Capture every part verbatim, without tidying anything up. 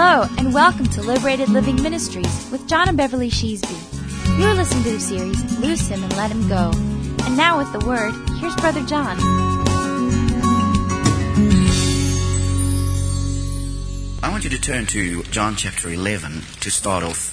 Hello, and welcome to Liberated Living Ministries with John and Beverly Sheesby. You're listening to the series, Loose Him and Let Him Go. And now with the Word, here's Brother John. I want you to turn to John chapter eleven to start off.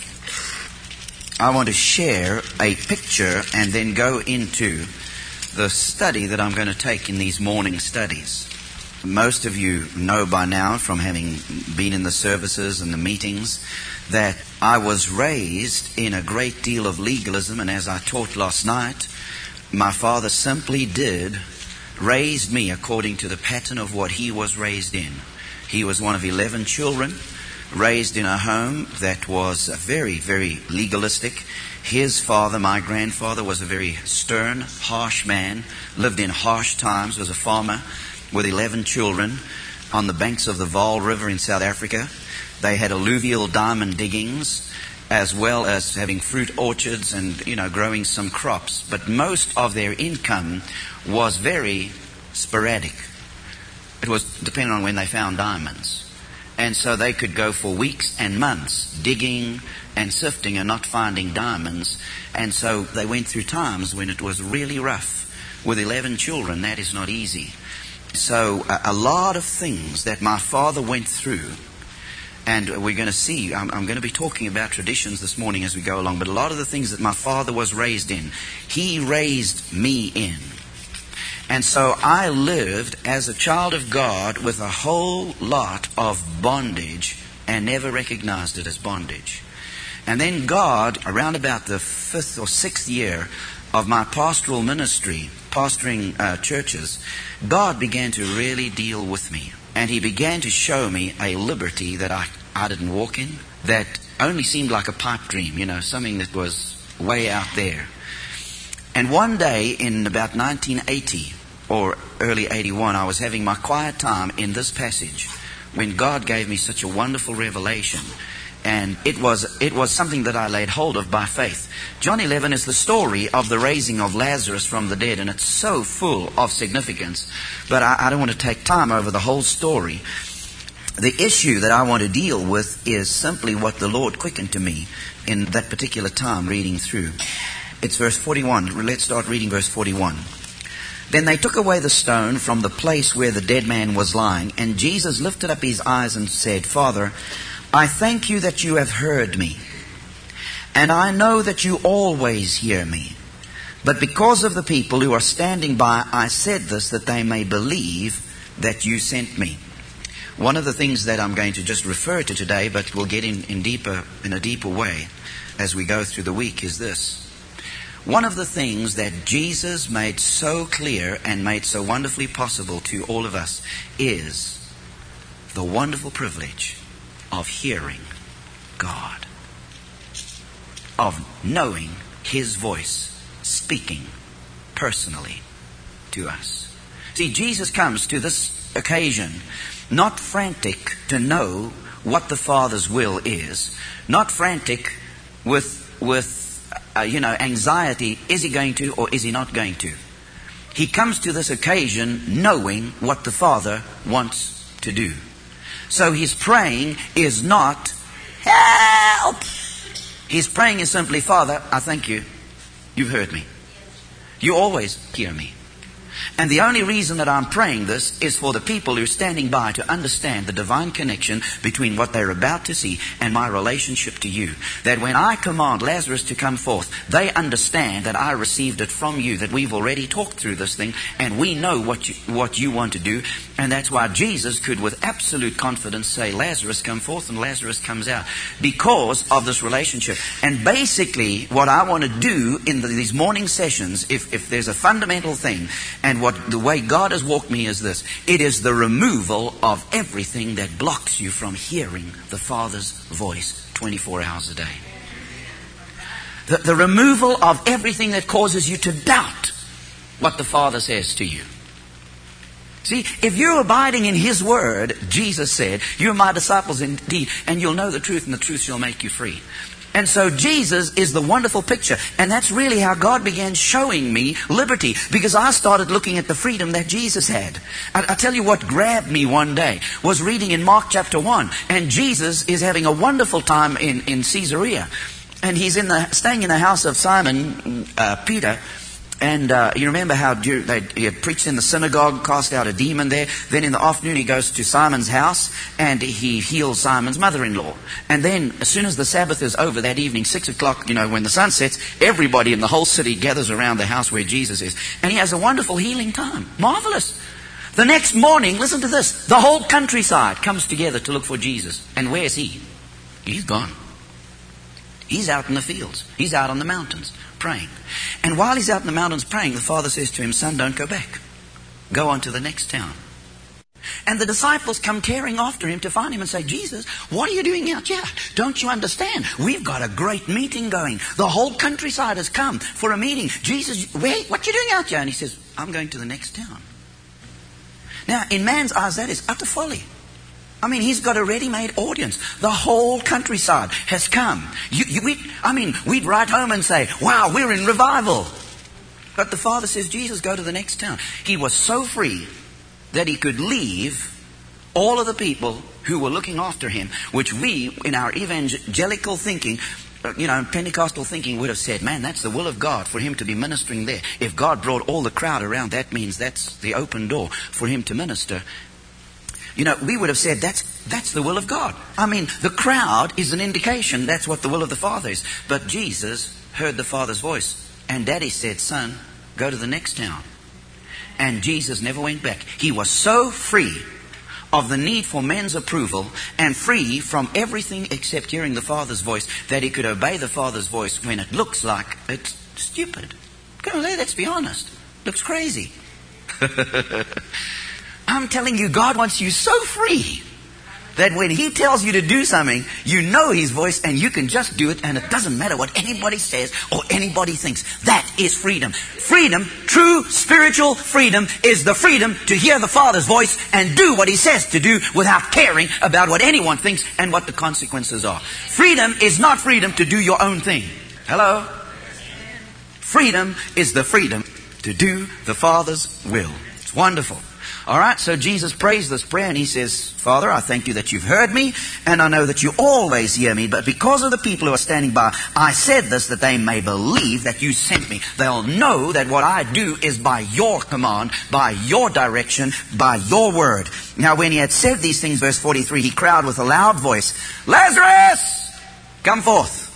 I want to share a picture and then go into the study that I'm going to take in these morning studies. Most of you know by now, from having been in the services and the meetings, that I was raised in a great deal of legalism, and as I taught last night, my father simply did raise me according to the pattern of what he was raised in. He was one of eleven children, raised in a home that was very, very legalistic. His father, my grandfather, was a very stern, harsh man, lived in harsh times, was a farmer with eleven children on the banks of the Vaal River in South Africa. They had alluvial diamond diggings, as well as having fruit orchards and, you know, growing some crops. But most of their income was very sporadic. It was depending on when they found diamonds. And so they could go for weeks and months digging and sifting and not finding diamonds. And so they went through times when it was really rough. With eleven children, that is not easy. So a, a lot of things that my father went through, and we're going to see, I'm, I'm going to be talking about traditions this morning as we go along, but a lot of the things that my father was raised in, he raised me in. And so I lived as a child of God with a whole lot of bondage and never recognized it as bondage. And then God, around about the fifth or sixth year of my pastoral ministry, pastoring uh, churches, God began to really deal with me. And He began to show me a liberty that I, I didn't walk in, that only seemed like a pipe dream, you know, something that was way out there. And one day in about nineteen eighty or early eighty-one, I was having my quiet time in this passage when God gave me such a wonderful revelation. And it was it was something that I laid hold of by faith. John eleven is the story of the raising of Lazarus from the dead, and it's so full of significance. But I, I don't want to take time over the whole story. The issue that I want to deal with is simply what the Lord quickened to me in that particular time reading through. It's verse forty-one. Let's start reading verse forty-one. Then they took away the stone from the place where the dead man was lying, and Jesus lifted up His eyes and said, Father, I thank You that You have heard me, and I know that You always hear me. But because of the people who are standing by, I said this, that they may believe that You sent me. One of the things that I'm going to just refer to today, but we'll get in, in deeper, in a deeper way as we go through the week, is this. One of the things that Jesus made so clear and made so wonderfully possible to all of us is the wonderful privilege of hearing God, of knowing His voice speaking personally to us. See, Jesus comes to this occasion not frantic to know what the Father's will is, not frantic with with uh, you know anxiety, is He going to or is He not going to? He comes to this occasion knowing what the Father wants to do. So His praying is not, help! His praying is simply, Father, I thank You. You've heard me. You always hear me. And the only reason that I'm praying this is for the people who are standing by to understand the divine connection between what they're about to see and my relationship to You. That when I command Lazarus to come forth, they understand that I received it from You, that we've already talked through this thing and we know what you, what you want to do. And that's why Jesus could with absolute confidence say, Lazarus come forth, and Lazarus comes out, because of this relationship. And basically what I want to do in the, these morning sessions, if, if there's a fundamental thing, and what the way God has walked me is this. It is the removal of everything that blocks you from hearing the Father's voice twenty-four hours a day. The, the removal of everything that causes you to doubt what the Father says to you. See, if you're abiding in His Word, Jesus said, you're my disciples indeed, and you'll know the truth, and the truth shall make you free. And so Jesus is the wonderful picture. And that's really how God began showing me liberty. Because I started looking at the freedom that Jesus had. I, I tell you what grabbed me one day was reading in Mark chapter one. And Jesus is having a wonderful time in, in Caesarea. And he's in the staying in the house of Simon, uh, Peter. And uh, you remember how they, he had preached in the synagogue, cast out a demon there. Then in the afternoon he goes to Simon's house and he heals Simon's mother-in-law. And then as soon as the Sabbath is over that evening, six o'clock, you know, when the sun sets, everybody in the whole city gathers around the house where Jesus is. And he has a wonderful healing time. Marvelous. The next morning, listen to this, the whole countryside comes together to look for Jesus. And where's he? He's gone. He's out in the fields. He's out on the mountains praying. And while he's out in the mountains praying, the Father says to him, son, don't go back. Go on to the next town. And the disciples come tearing after him to find him and say, Jesus, what are you doing out here? Don't you understand? We've got a great meeting going. The whole countryside has come for a meeting. Jesus, wait, what are you doing out here? And he says, I'm going to the next town. Now, in man's eyes, that is utter folly. I mean, he's got a ready-made audience. The whole countryside has come. You, you, we, I mean, we'd write home and say, wow, we're in revival. But the Father says, Jesus, go to the next town. He was so free that he could leave all of the people who were looking after him, which we, in our evangelical thinking, you know, Pentecostal thinking would have said, man, that's the will of God for him to be ministering there. If God brought all the crowd around, that means that's the open door for him to minister. You know, we would have said that's that's the will of God. I mean, the crowd is an indication that's what the will of the Father is. But Jesus heard the Father's voice. And Daddy said, son, go to the next town. And Jesus never went back. He was so free of the need for men's approval and free from everything except hearing the Father's voice that he could obey the Father's voice when it looks like it's stupid. Come on, let's be honest. Looks crazy. I'm telling you, God wants you so free that when he tells you to do something, you know his voice and you can just do it and it doesn't matter what anybody says or anybody thinks. That is freedom. Freedom, true spiritual freedom, is the freedom to hear the Father's voice and do what he says to do without caring about what anyone thinks and what the consequences are. Freedom is not freedom to do your own thing. Hello? Freedom is the freedom to do the Father's will. It's wonderful. All right, so Jesus prays this prayer and he says, Father, I thank you that you've heard me and I know that you always hear me, but because of the people who are standing by, I said this that they may believe that you sent me. They'll know that what I do is by your command, by your direction, by your word. Now when he had said these things, verse forty-three, he cried with a loud voice, Lazarus, come forth.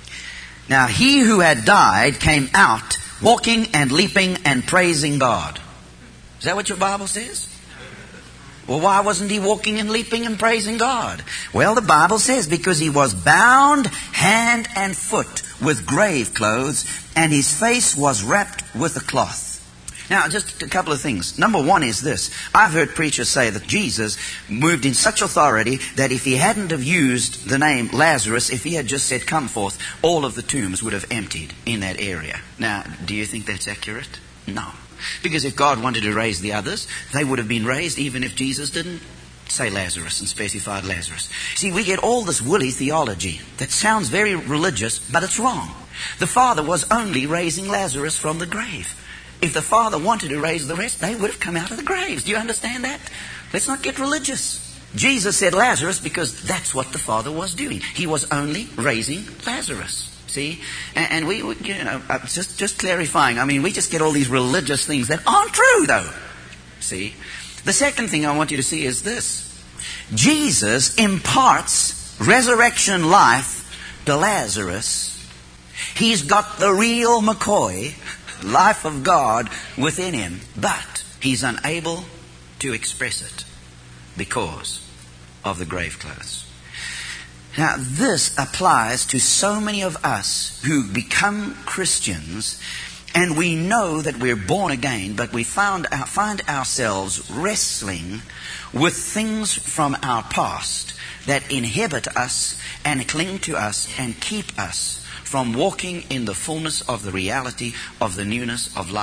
Now he who had died came out, walking and leaping and praising God. Is that what your Bible says? Well, why wasn't he walking and leaping and praising God? Well, the Bible says because he was bound hand and foot with grave clothes and his face was wrapped with a cloth. Now, just a couple of things. Number one is this. I've heard preachers say that Jesus moved in such authority that if he hadn't have used the name Lazarus, if he had just said, come forth, all of the tombs would have emptied in that area. Now, do you think that's accurate? No. Because if God wanted to raise the others, they would have been raised even if Jesus didn't say Lazarus and specified Lazarus. See, we get all this woolly theology that sounds very religious, but it's wrong. The Father was only raising Lazarus from the grave. If the Father wanted to raise the rest, they would have come out of the graves. Do you understand that? Let's not get religious. Jesus said Lazarus because that's what the Father was doing. He was only raising Lazarus. See, and, and we, you know, just just clarifying. I mean, we just get all these religious things that aren't true, though. See, the second thing I want you to see is this: Jesus imparts resurrection life to Lazarus. He's got the real McCoy life of God within him, but he's unable to express it because of the grave clothes. Now, this applies to so many of us who become Christians and we know that we're born again, but we found, find ourselves wrestling with things from our past that inhibit us and cling to us and keep us from walking in the fullness of the reality of the newness of life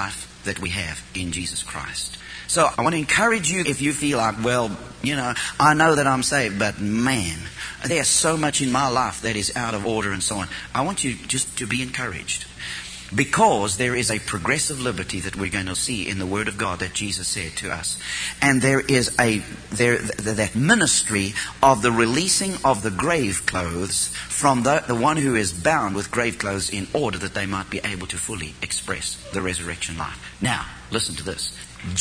that we have in Jesus Christ. So I want to encourage you, if you feel like, well, you know, I know that I'm saved, but man, there's so much in my life that is out of order and so on. I want you just to be encouraged. Because there is a progressive liberty that we're going to see in the Word of God that Jesus said to us. And there is a there that ministry of the releasing of the grave clothes from the, the one who is bound with grave clothes in order that they might be able to fully express the resurrection life. Now, listen to this.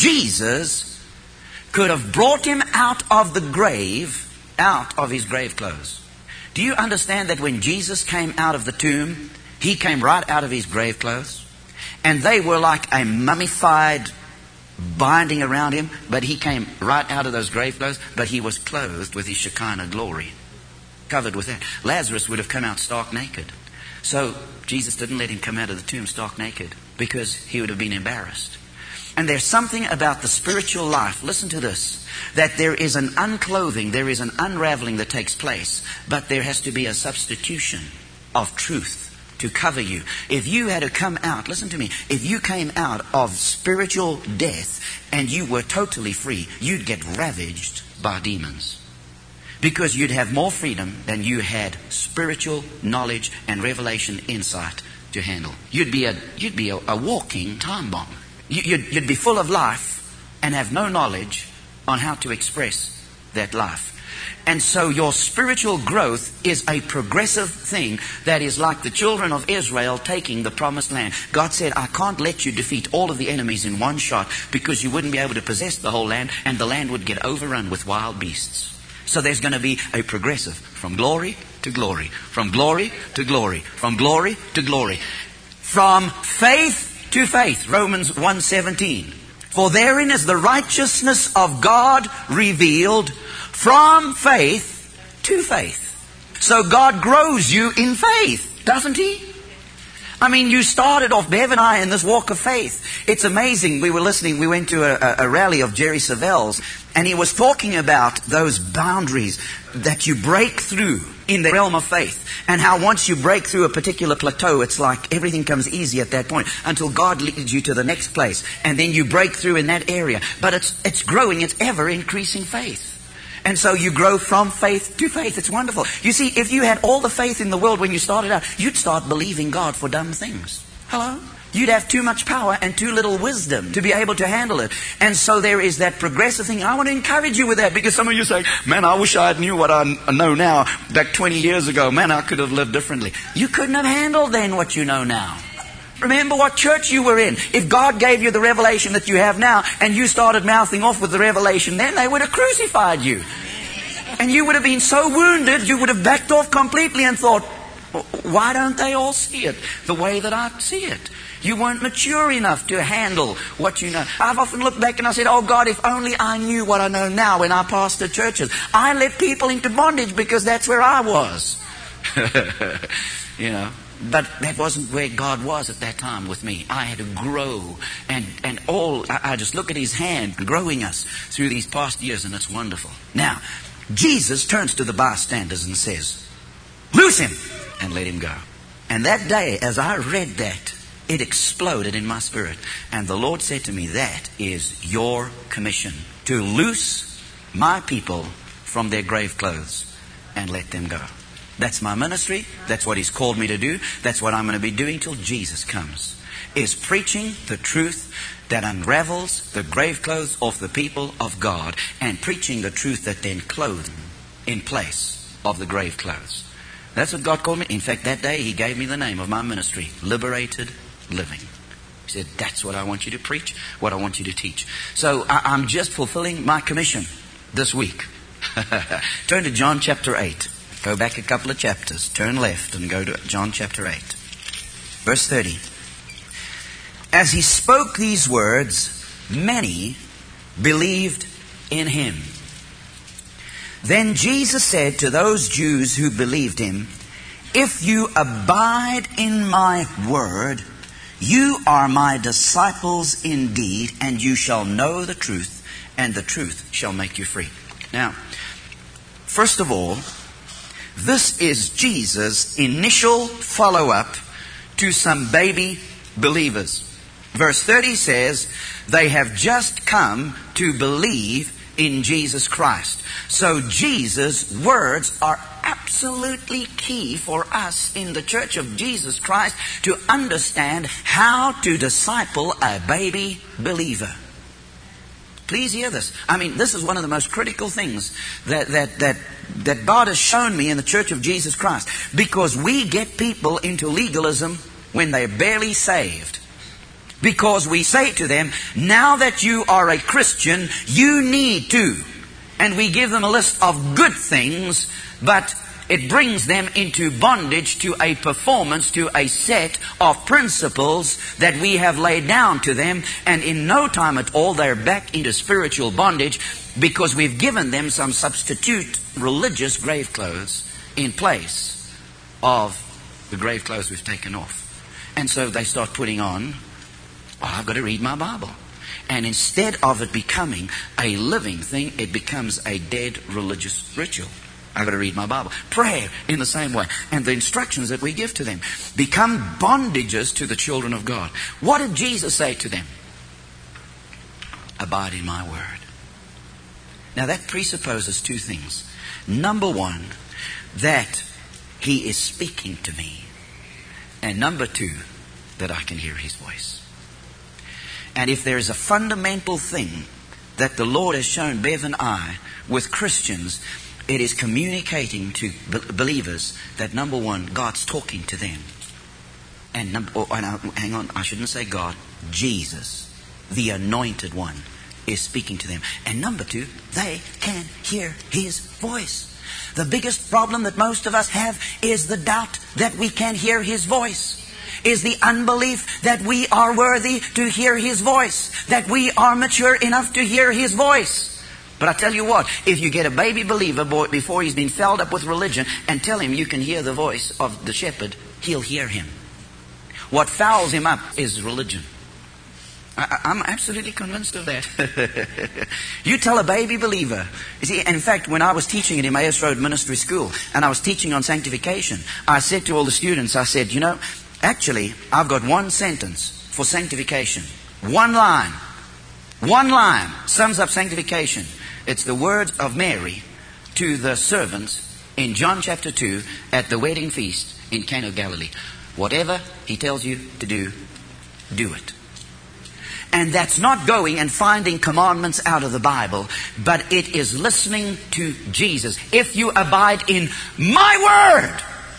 Jesus could have brought him out of the grave, out of his grave clothes. Do you understand that when Jesus came out of the tomb, he came right out of his grave clothes, and they were like a mummified binding around him, but he came right out of those grave clothes, but he was clothed with his Shekinah glory, covered with that. Lazarus would have come out stark naked. So Jesus didn't let him come out of the tomb stark naked, because he would have been embarrassed. And there's something about the spiritual life, listen to this, that there is an unclothing, there is an unraveling that takes place, but there has to be a substitution of truth to cover you. If you had to come out, listen to me, if you came out of spiritual death and you were totally free, you'd get ravaged by demons. Because you'd have more freedom than you had spiritual knowledge and revelation insight to handle. You'd be a, you'd be a, a walking time bomb. You, you'd, you'd be full of life and have no knowledge on how to express that life. And so your spiritual growth is a progressive thing that is like the children of Israel taking the promised land. God said, I can't let you defeat all of the enemies in one shot because you wouldn't be able to possess the whole land and the land would get overrun with wild beasts. So there's going to be a progressive from glory to glory, from glory to glory, from glory to glory, from faith to faith. Romans one seventeen. For therein is the righteousness of God revealed from faith to faith. So God grows you in faith, doesn't He? I mean, you started off, Bev and I, in this walk of faith. It's amazing. We were listening, we went to a, a rally of Jerry Savelle's, and he was talking about those boundaries that you break through in the realm of faith. And how once you break through a particular plateau, it's like everything comes easy at that point until God leads you to the next place. And then you break through in that area. But it's, it's growing, it's ever increasing faith. And so you grow from faith to faith. It's wonderful. You see, if you had all the faith in the world when you started out, you'd start believing God for dumb things. Hello? You'd have too much power and too little wisdom to be able to handle it. And so there is that progressive thing. I want to encourage you with that, because some of you say, man, I wish I knew what I know now back twenty years ago. Man, I could have lived differently. You couldn't have handled then what you know now. Remember what church you were in. If God gave you the revelation that you have now and you started mouthing off with the revelation then, they would have crucified you. And you would have been so wounded, you would have backed off completely and thought, why don't they all see it the way that I see it? You weren't mature enough to handle what you know. I've often looked back and I said, oh God, if only I knew what I know now when I pastored churches. I let people into bondage because that's where I was. You know. But that wasn't where God was at that time with me. I had to grow. And, and all, I, I just look at His hand growing us through these past years, and it's wonderful. Now, Jesus turns to the bystanders and says, loose him and let him go. And that day, as I read that, it exploded in my spirit. And the Lord said to me, that is your commission, to loose my people from their grave clothes and let them go. That's my ministry. That's what He's called me to do. That's what I'm going to be doing till Jesus comes. Is preaching the truth that unravels the grave clothes of the people of God, and preaching the truth that then clothes them in place of the grave clothes. That's what God called me. In fact, that day He gave me the name of my ministry, Liberated Living. He said, that's what I want you to preach, what I want you to teach. So I, I'm just fulfilling my commission this week. Turn to John chapter eight. Go back a couple of chapters. Turn left and go to John chapter eight. Verse thirty. As He spoke these words, many believed in Him. Then Jesus said to those Jews who believed Him, if you abide in my word, you are my disciples indeed, and you shall know the truth, and the truth shall make you free. Now, first of all, this is Jesus' initial follow-up to some baby believers. Verse thirty says, they have just come to believe in Jesus Christ. So Jesus' words are absolutely key for us in the Church of Jesus Christ to understand how to disciple a baby believer. Please hear this. I mean, this is one of the most critical things that, that, that, that God has shown me in the Church of Jesus Christ. Because we get people into legalism when they're barely saved. Because we say to them, now that you are a Christian, you need to. And we give them a list of good things, but it brings them into bondage to a performance, to a set of principles that we have laid down to them. And in no time at all, they're back into spiritual bondage because we've given them some substitute religious grave clothes in place of the grave clothes we've taken off. And so they start putting on, oh, I've got to read my Bible. And instead of it becoming a living thing, it becomes a dead religious ritual. I've got to read my Bible. Prayer in the same way. And the instructions that we give to them become bondages to the children of God. What did Jesus say to them? Abide in my word. Now that presupposes two things. Number one, that He is speaking to me. And number two, that I can hear His voice. And if there is a fundamental thing that the Lord has shown Bev and I with Christians, it is communicating to believers that, number one, God's talking to them. And number, oh, no, hang on, I shouldn't say God. Jesus, the Anointed One, is speaking to them. And number two, they can hear His voice. The biggest problem that most of us have is the doubt that we can hear His voice. Is the unbelief that we are worthy to hear His voice. That we are mature enough to hear His voice. But I tell you what, if you get a baby believer boy before he's been filled up with religion and tell him you can hear the voice of the shepherd, he'll hear him. What fouls him up is religion. I, I'm absolutely convinced of that. You tell a baby believer. You see, in fact, when I was teaching at Emmaus Road Ministry School and I was teaching on sanctification, I said to all the students, I said, you know, actually, I've got one sentence for sanctification. One line. One line sums up sanctification. It's the words of Mary to the servants in John chapter two at the wedding feast in Cana of Galilee. Whatever He tells you to do, do it. And that's not going and finding commandments out of the Bible, but it is listening to Jesus. If you abide in my word.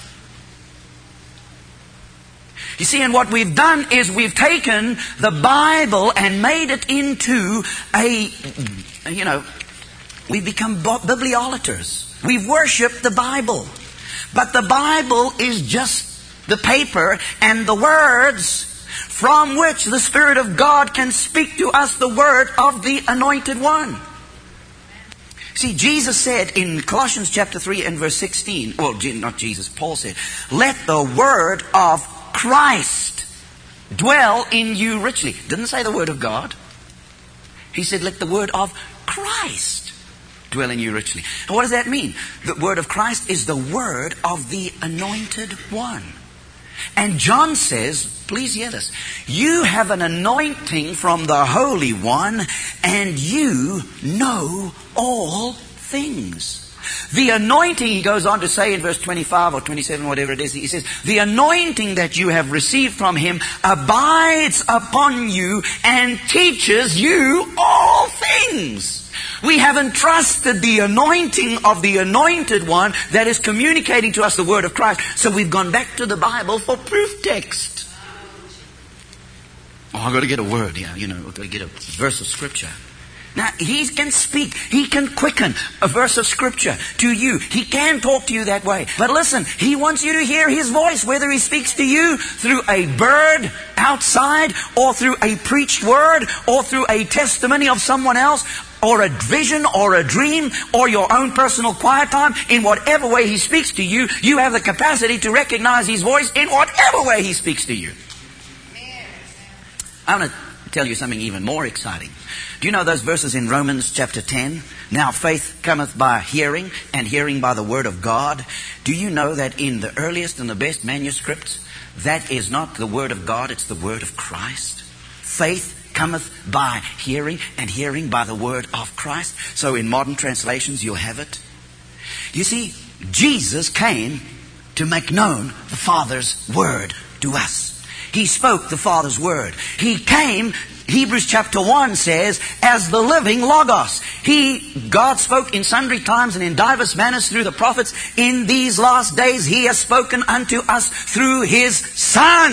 You see, and what we've done is we've taken the Bible and made it into a, you know, we've become bibliolaters. We've worshipped the Bible. But the Bible is just the paper and the words from which the Spirit of God can speak to us the word of the Anointed One. See, Jesus said in Colossians chapter three and verse sixteen, well, not Jesus, Paul said, let the word of Christ dwell in you richly. Didn't say the word of God. He said, let the word of Christ dwell in you richly. And what does that mean? The word of Christ is the word of the Anointed One. And John says, please hear this, you have an anointing from the Holy One, and you know all things. The anointing, he goes on to say in verse twenty-five or twenty-seven, whatever it is, he says, the anointing that you have received from Him abides upon you and teaches you all things. We have entrusted the anointing of the Anointed One that is communicating to us the word of Christ. So we've gone back to the Bible for proof text. Oh, I've got to get a word here, you know, I've got to get a verse of Scripture. Now, He can speak. He can quicken a verse of Scripture to you. He can talk to you that way. But listen, He wants you to hear His voice, whether He speaks to you through a bird outside, or through a preached word, or through a testimony of someone else, or a vision, or a dream, or your own personal quiet time. In whatever way He speaks to you, you have the capacity to recognize His voice in whatever way He speaks to you. I want to tell you something even more exciting. Do you know those verses in Romans chapter ten? Now faith cometh by hearing, and hearing by the word of God. Do you know that in the earliest and the best manuscripts, that is not the word of God, it's the word of Christ? faith cometh by hearing, and hearing by the word of Christ. So in modern translations you'll have it. You see, Jesus came to make known the Father's word to us. He spoke the Father's word. He came, Hebrews chapter one says, as the living Logos. He, God spoke in sundry times and in divers manners through the prophets. In these last days He has spoken unto us through His Son.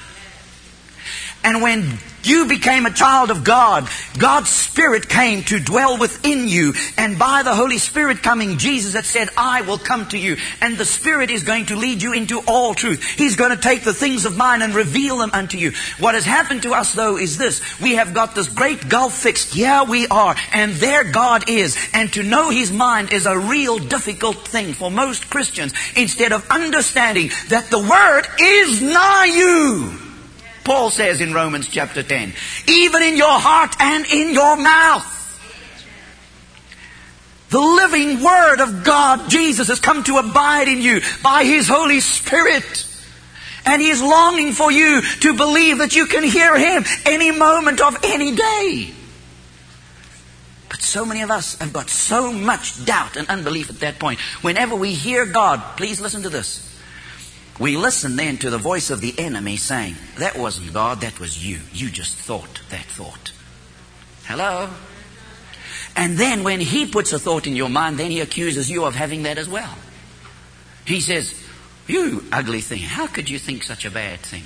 And when you became a child of God, God's Spirit came to dwell within you. And by the Holy Spirit coming, Jesus had said, I will come to you. And the Spirit is going to lead you into all truth. He's going to take the things of mine and reveal them unto you. What has happened to us, though, is this. We have got this great gulf fixed. Here we are. And there God is. And to know His mind is a real difficult thing for most Christians. Instead of understanding that the Word is nigh you. Paul says in Romans chapter ten, even in your heart and in your mouth. The living Word of God, Jesus, has come to abide in you by His Holy Spirit. And He is longing for you to believe that you can hear Him any moment of any day. But so many of us have got so much doubt and unbelief at that point. Whenever we hear God, please listen to this. We listen then to the voice of the enemy saying, that wasn't God, that was you. You just thought that thought. Hello? And then when he puts a thought in your mind, then he accuses you of having that as well. He says, you ugly thing, how could you think such a bad thing?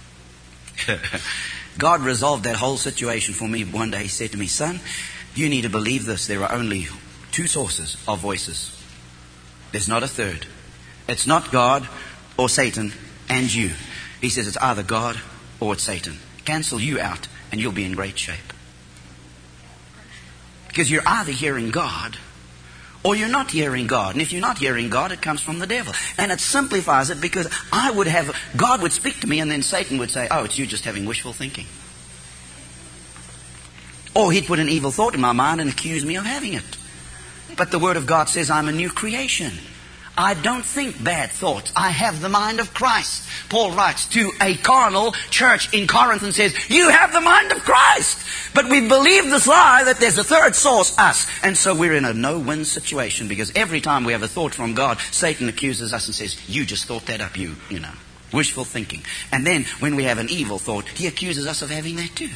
God resolved that whole situation for me one day. He said to me, son, you need to believe this. There are only two sources of voices. There's not a third. It's not God or Satan and you. He says it's either God or it's Satan. Cancel you out and you'll be in great shape. Because you're either hearing God or you're not hearing God. And if you're not hearing God, it comes from the devil. And it simplifies it because I would have, God would speak to me and then Satan would say, oh, it's you just having wishful thinking. Or he'd put an evil thought in my mind and accuse me of having it. But the Word of God says I'm a new creation. I don't think bad thoughts. I have the mind of Christ. Paul writes to a carnal church in Corinth and says, you have the mind of Christ. But we believe this lie that there's a third source, us. And so we're in a no-win situation because every time we have a thought from God, Satan accuses us and says, you just thought that up, you, you know, wishful thinking. And then when we have an evil thought, he accuses us of having that too.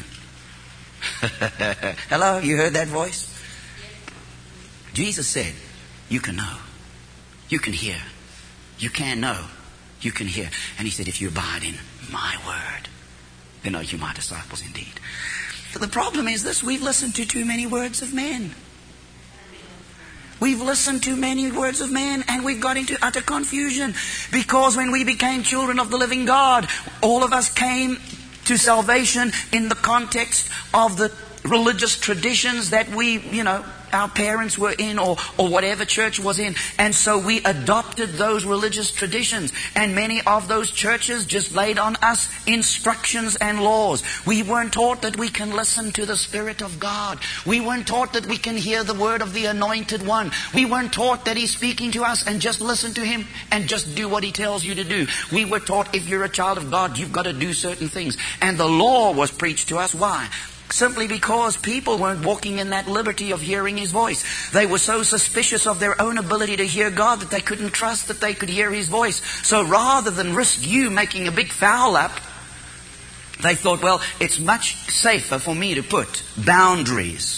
Hello, you heard that voice? Jesus said, you can know. You can hear. You can know. You can hear. And he said, if you abide in my word, then are you my disciples indeed. But the problem is this, we've listened to too many words of men. We've listened to many words of men and we've got into utter confusion. Because when we became children of the living God, all of us came to salvation in the context of the religious traditions that we, you know, our parents were in or, or whatever church was in. And so we adopted those religious traditions. And many of those churches just laid on us instructions and laws. We weren't taught that we can listen to the Spirit of God. We weren't taught that we can hear the word of the Anointed One. We weren't taught that He's speaking to us and just listen to Him and just do what He tells you to do. We were taught if you're a child of God, you've got to do certain things. And the law was preached to us. Why? Simply because people weren't walking in that liberty of hearing His voice. They were so suspicious of their own ability to hear God that they couldn't trust that they could hear His voice. So rather than risk you making a big foul up, they thought, well, it's much safer for me to put boundaries,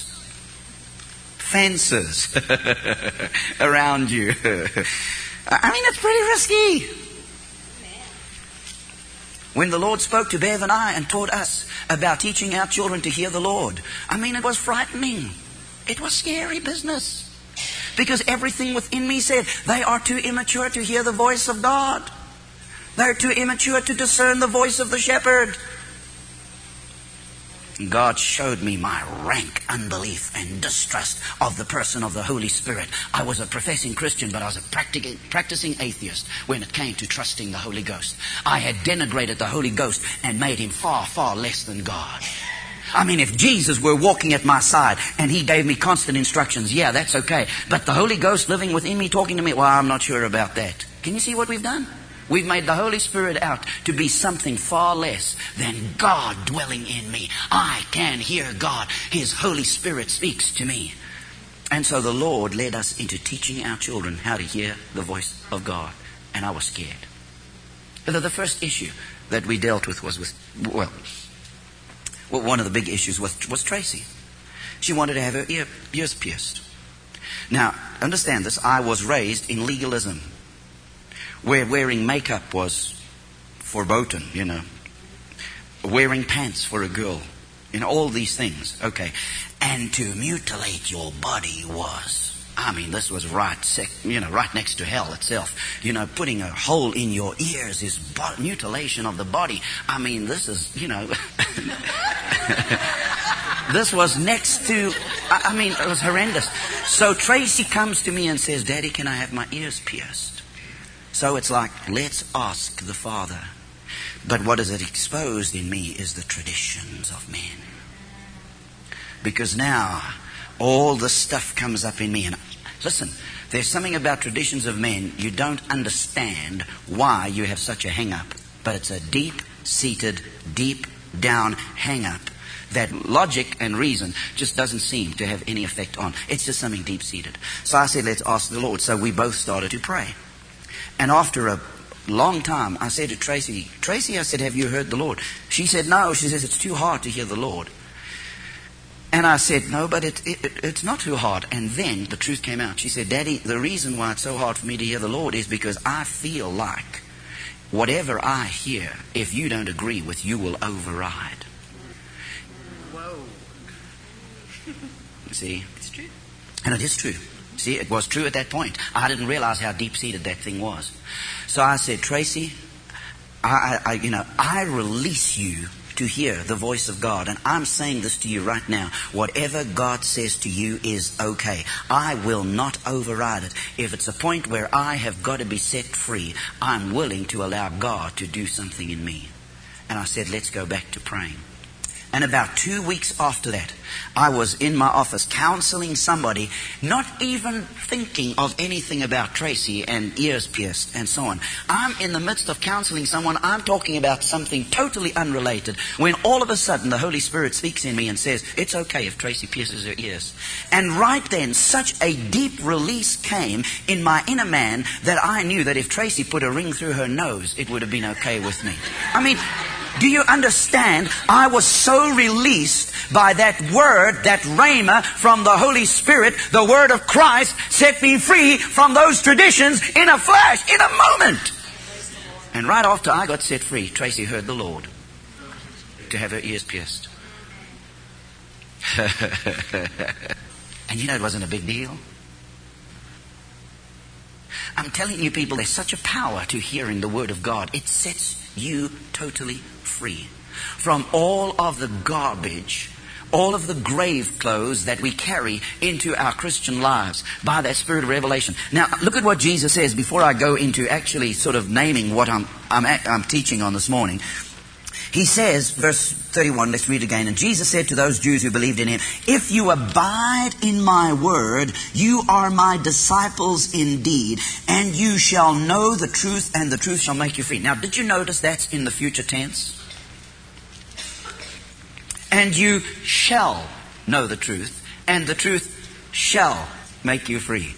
fences around you. I mean, it's pretty risky. When the Lord spoke to Bev and I and taught us about teaching our children to hear the Lord, I mean, it was frightening. It was scary business. Because everything within me said, they are too immature to hear the voice of God. They're too immature to discern the voice of the shepherd. God showed me my rank unbelief and distrust of the person of the Holy Spirit. I was a professing Christian, but I was a practicing, practicing atheist when it came to trusting the Holy Ghost. I had denigrated the Holy Ghost and made Him far, far less than God. I mean, if Jesus were walking at my side and He gave me constant instructions, yeah, that's okay. But the Holy Ghost living within me, talking to me, well, I'm not sure about that. Can you see what we've done? We've made the Holy Spirit out to be something far less than God dwelling in me. I can hear God. His Holy Spirit speaks to me. And so the Lord led us into teaching our children how to hear the voice of God. And I was scared. But the first issue that we dealt with was with, well, well one of the big issues was, was Tracy. She wanted to have her ear, ears pierced. Now, understand this. I was raised in legalism, where wearing makeup was verboten, you know. Wearing pants for a girl. You know, all these things. Okay. And to mutilate your body was, I mean, this was right, sec, you know, right next to hell itself. You know, putting a hole in your ears is bo- mutilation of the body. I mean, this is, you know, this was next to, I, I mean, it was horrendous. So Tracy comes to me and says, Daddy, can I have my ears pierced? So it's like, let's ask the Father. But what is it exposed in me is the traditions of men. Because now, all the stuff comes up in me. And listen, there's something about traditions of men. You don't understand why you have such a hang-up. But it's a deep-seated, deep-down hang-up that logic and reason just doesn't seem to have any effect on. It's just something deep-seated. So I said, let's ask the Lord. So we both started to pray. And after a long time, I said to Tracy, Tracy, I said, have you heard the Lord? She said, no. She says, it's too hard to hear the Lord. And I said, no, but it, it, it's not too hard. And then the truth came out. She said, Daddy, the reason why it's so hard for me to hear the Lord is because I feel like whatever I hear, if you don't agree with, you will override. Whoa. See? It's true. And it is true. See, it was true at that point. I didn't realize how deep-seated that thing was. So I said, Tracy, I, I, you know, I release you to hear the voice of God. And I'm saying this to you right now. Whatever God says to you is okay. I will not override it. If it's a point where I have got to be set free, I'm willing to allow God to do something in me. And I said, let's go back to praying. And about two weeks after that, I was in my office counseling somebody, not even thinking of anything about Tracy and ears pierced and so on. I'm in the midst of counseling someone. I'm talking about something totally unrelated, when all of a sudden the Holy Spirit speaks in me and says, it's okay if Tracy pierces her ears. And right then, such a deep release came in my inner man that I knew that if Tracy put a ring through her nose, it would have been okay with me. I mean, do you understand? I was so released by that word, that rhema from the Holy Spirit, the word of Christ, set me free from those traditions in a flash, in a moment. And right after I got set free, Tracy heard the Lord to have her ears pierced. And you know, it wasn't a big deal. I'm telling you people, there's such a power to hearing the word of God. It sets you totally free from all of the garbage, all of the grave clothes that we carry into our Christian lives by that spirit of revelation. Now, look at what Jesus says before I go into actually sort of naming what I'm, I'm, I'm teaching on this morning. He says, verse thirty-one, let's read again. And Jesus said to those Jews who believed in him, if you abide in my word, you are my disciples indeed, and you shall know the truth, and the truth shall make you free. Now, did you notice that's in the future tense? And you shall know the truth, and the truth shall make you free.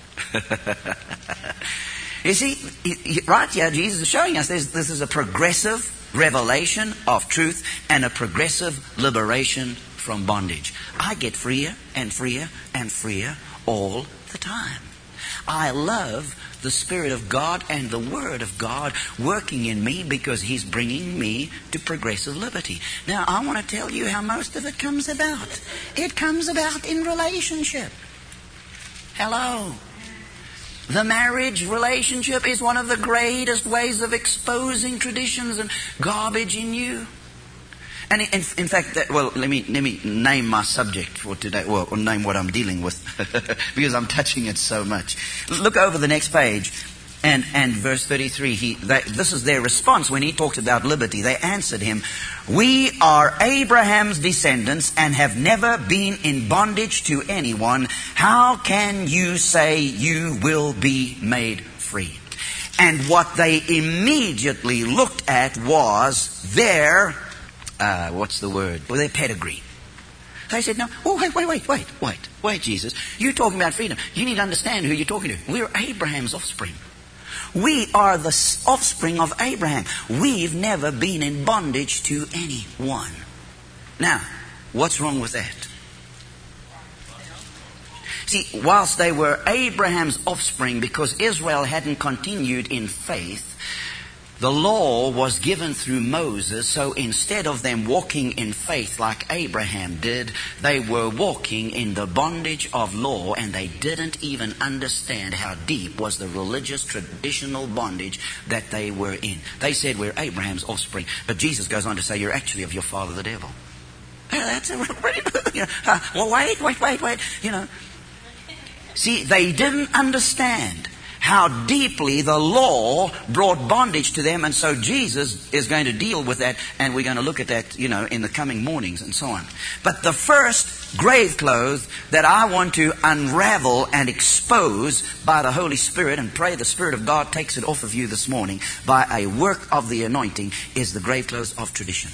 You see, right here, Jesus is showing us this, this is a progressive revelation of truth and a progressive liberation from bondage. I get freer and freer and freer all the time. I love the Spirit of God and the Word of God working in me because He's bringing me to progressive liberty. Now, I want to tell you how most of it comes about. It comes about in relationship. Hello. The marriage relationship is one of the greatest ways of exposing traditions and garbage in you. And in, in fact, that, well, let me let me name my subject for today, well, or name what I'm dealing with, because I'm touching it so much. Look over the next page, and and verse thirty-three. He they, this is their response when he talked about liberty. They answered him, "We are Abraham's descendants and have never been in bondage to anyone. How can you say you will be made free?" And what they immediately looked at was their, uh, what's the word? Well, their pedigree. They said, no, oh, wait, wait, wait, wait, wait, wait, Jesus. You're talking about freedom. You need to understand who you're talking to. We're Abraham's offspring. We are the offspring of Abraham. We've never been in bondage to anyone. Now, what's wrong with that? See, whilst they were Abraham's offspring, because Israel hadn't continued in faith, the law was given through Moses, so instead of them walking in faith like Abraham did, they were walking in the bondage of law, and they didn't even understand how deep was the religious traditional bondage that they were in. They said, we're Abraham's offspring. But Jesus goes on to say, you're actually of your father the devil. That's a pretty, you know, uh, well, wait, wait, wait, wait, you know. See, they didn't understand how deeply the law brought bondage to them, and so Jesus is going to deal with that, and we're going to look at that, you know, in the coming mornings and so on. But the first grave clothes that I want to unravel and expose by the Holy Spirit, and pray the Spirit of God takes it off of you this morning by a work of the anointing, is the grave clothes of tradition.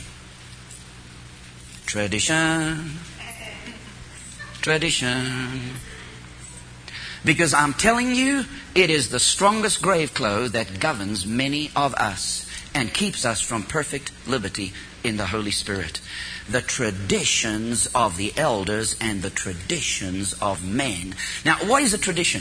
Tradition. Tradition. Because I'm telling you, it is the strongest grave clothes that governs many of us and keeps us from perfect liberty in the Holy Spirit. The traditions of the elders and the traditions of men. Now, what is a tradition?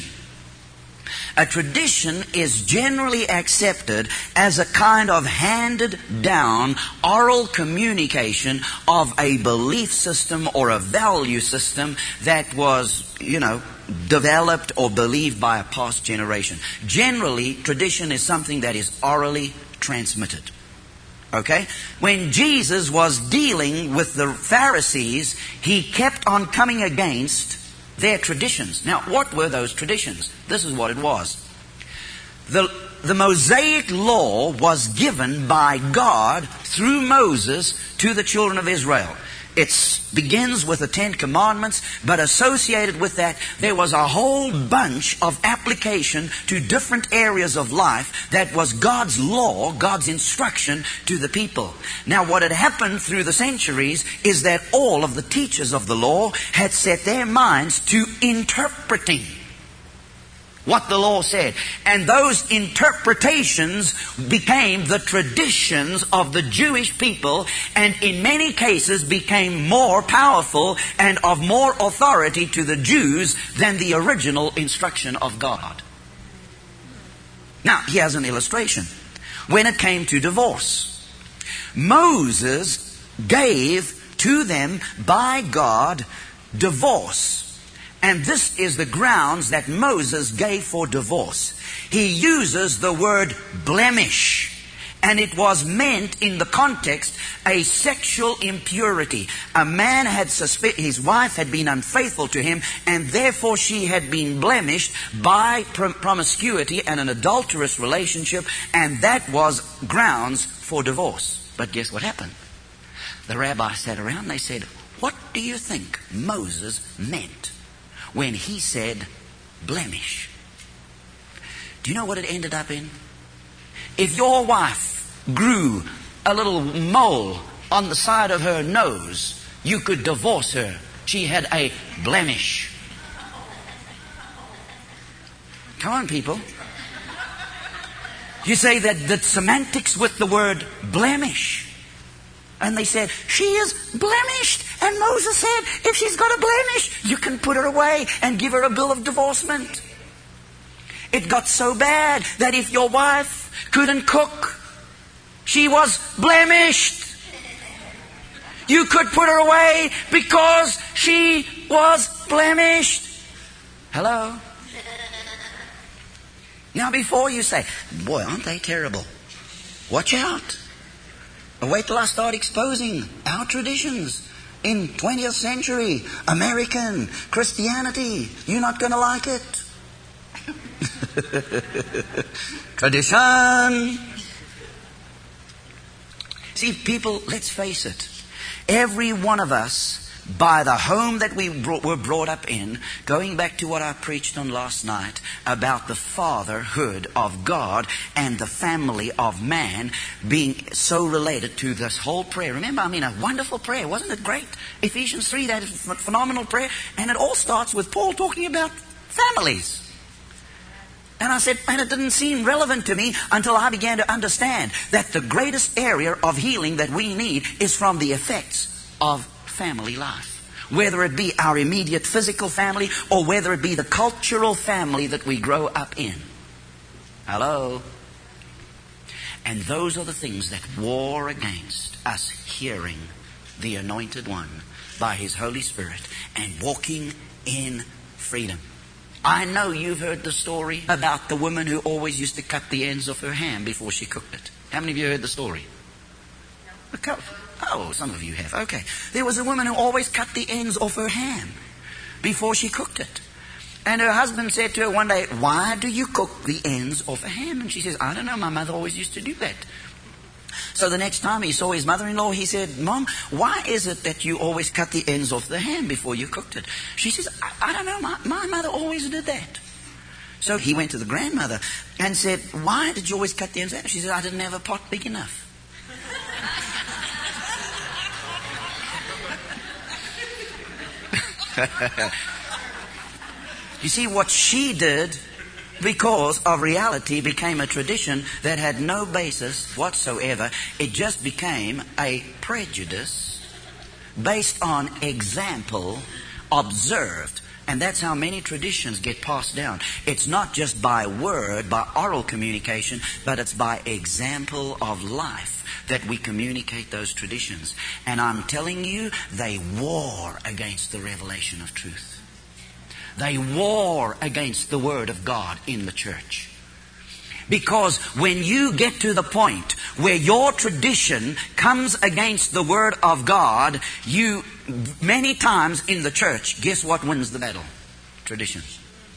A tradition is generally accepted as a kind of handed down oral communication of a belief system or a value system that was, you know, developed or believed by a past generation. Generally, tradition is something that is orally transmitted. Okay? When Jesus was dealing with the Pharisees, he kept on coming against their traditions. Now, what were those traditions? This is what it was. The, the Mosaic law was given by God through Moses to the children of Israel. It begins with the Ten Commandments, but associated with that, there was a whole bunch of application to different areas of life that was God's law, God's instruction to the people. Now, what had happened through the centuries is that all of the teachers of the law had set their minds to interpreting what the law said. And those interpretations became the traditions of the Jewish people, and in many cases became more powerful and of more authority to the Jews than the original instruction of God. Now, here's an illustration. When it came to divorce, Moses gave to them by God divorce. And this is the grounds that Moses gave for divorce. He uses the word blemish. And it was meant in the context a sexual impurity. A man had suspected, his wife had been unfaithful to him, and therefore she had been blemished by prom- promiscuity and an adulterous relationship, and that was grounds for divorce. But guess what happened? The rabbi sat around and they said, what do you think Moses meant when he said blemish? Do you know what it ended up in? If your wife grew a little mole on the side of her nose, you could divorce her. She had a blemish. Come on, people. You say that the semantics with the word blemish. And they said, she is blemished. And Moses said, if she's got a blemish, you can put her away and give her a bill of divorcement. It got so bad that if your wife couldn't cook, she was blemished. You could put her away because she was blemished. Hello? Now before you say, boy, aren't they terrible? Watch out. Wait till I start exposing our traditions in twentieth century American Christianity. You're not going to like it. Tradition. See, people, let's face it. Every one of us by the home that we brought, were brought up in, going back to what I preached on last night about the fatherhood of God and the family of man being so related to this whole prayer. Remember, I mean, a wonderful prayer. Wasn't it great? Ephesians three, that is a phenomenal prayer. And it all starts with Paul talking about families. And I said, and it didn't seem relevant to me until I began to understand that the greatest area of healing that we need is from the effects of family life. Whether it be our immediate physical family or whether it be the cultural family that we grow up in. Hello? And those are the things that war against us hearing the Anointed One by His Holy Spirit and walking in freedom. I know you've heard the story about the woman who always used to cut the ends of her ham before she cooked it. How many of you heard the story? A couple. Oh, some of you have. Okay. There was a woman who always cut the ends off her ham before she cooked it. And her husband said to her one day, "Why do you cook the ends off a ham?" And she says, "I don't know, my mother always used to do that." So the next time he saw his mother-in-law, he said, "Mom, why is it that you always cut the ends off the ham before you cooked it?" She says, I, I don't know, my, my mother always did that. So he went to the grandmother and said, "Why did you always cut the ends off?" She said, "I didn't have a pot big enough." You see, what she did because of reality became a tradition that had no basis whatsoever. It just became a prejudice based on example observed. And that's how many traditions get passed down. It's not just by word, by oral communication, but it's by example of life that we communicate those traditions. And I'm telling you, they war against the revelation of truth. They war against the Word of God in the church. Because when you get to the point where your tradition comes against the Word of God, you, many times in the church, guess what wins the battle? Traditions.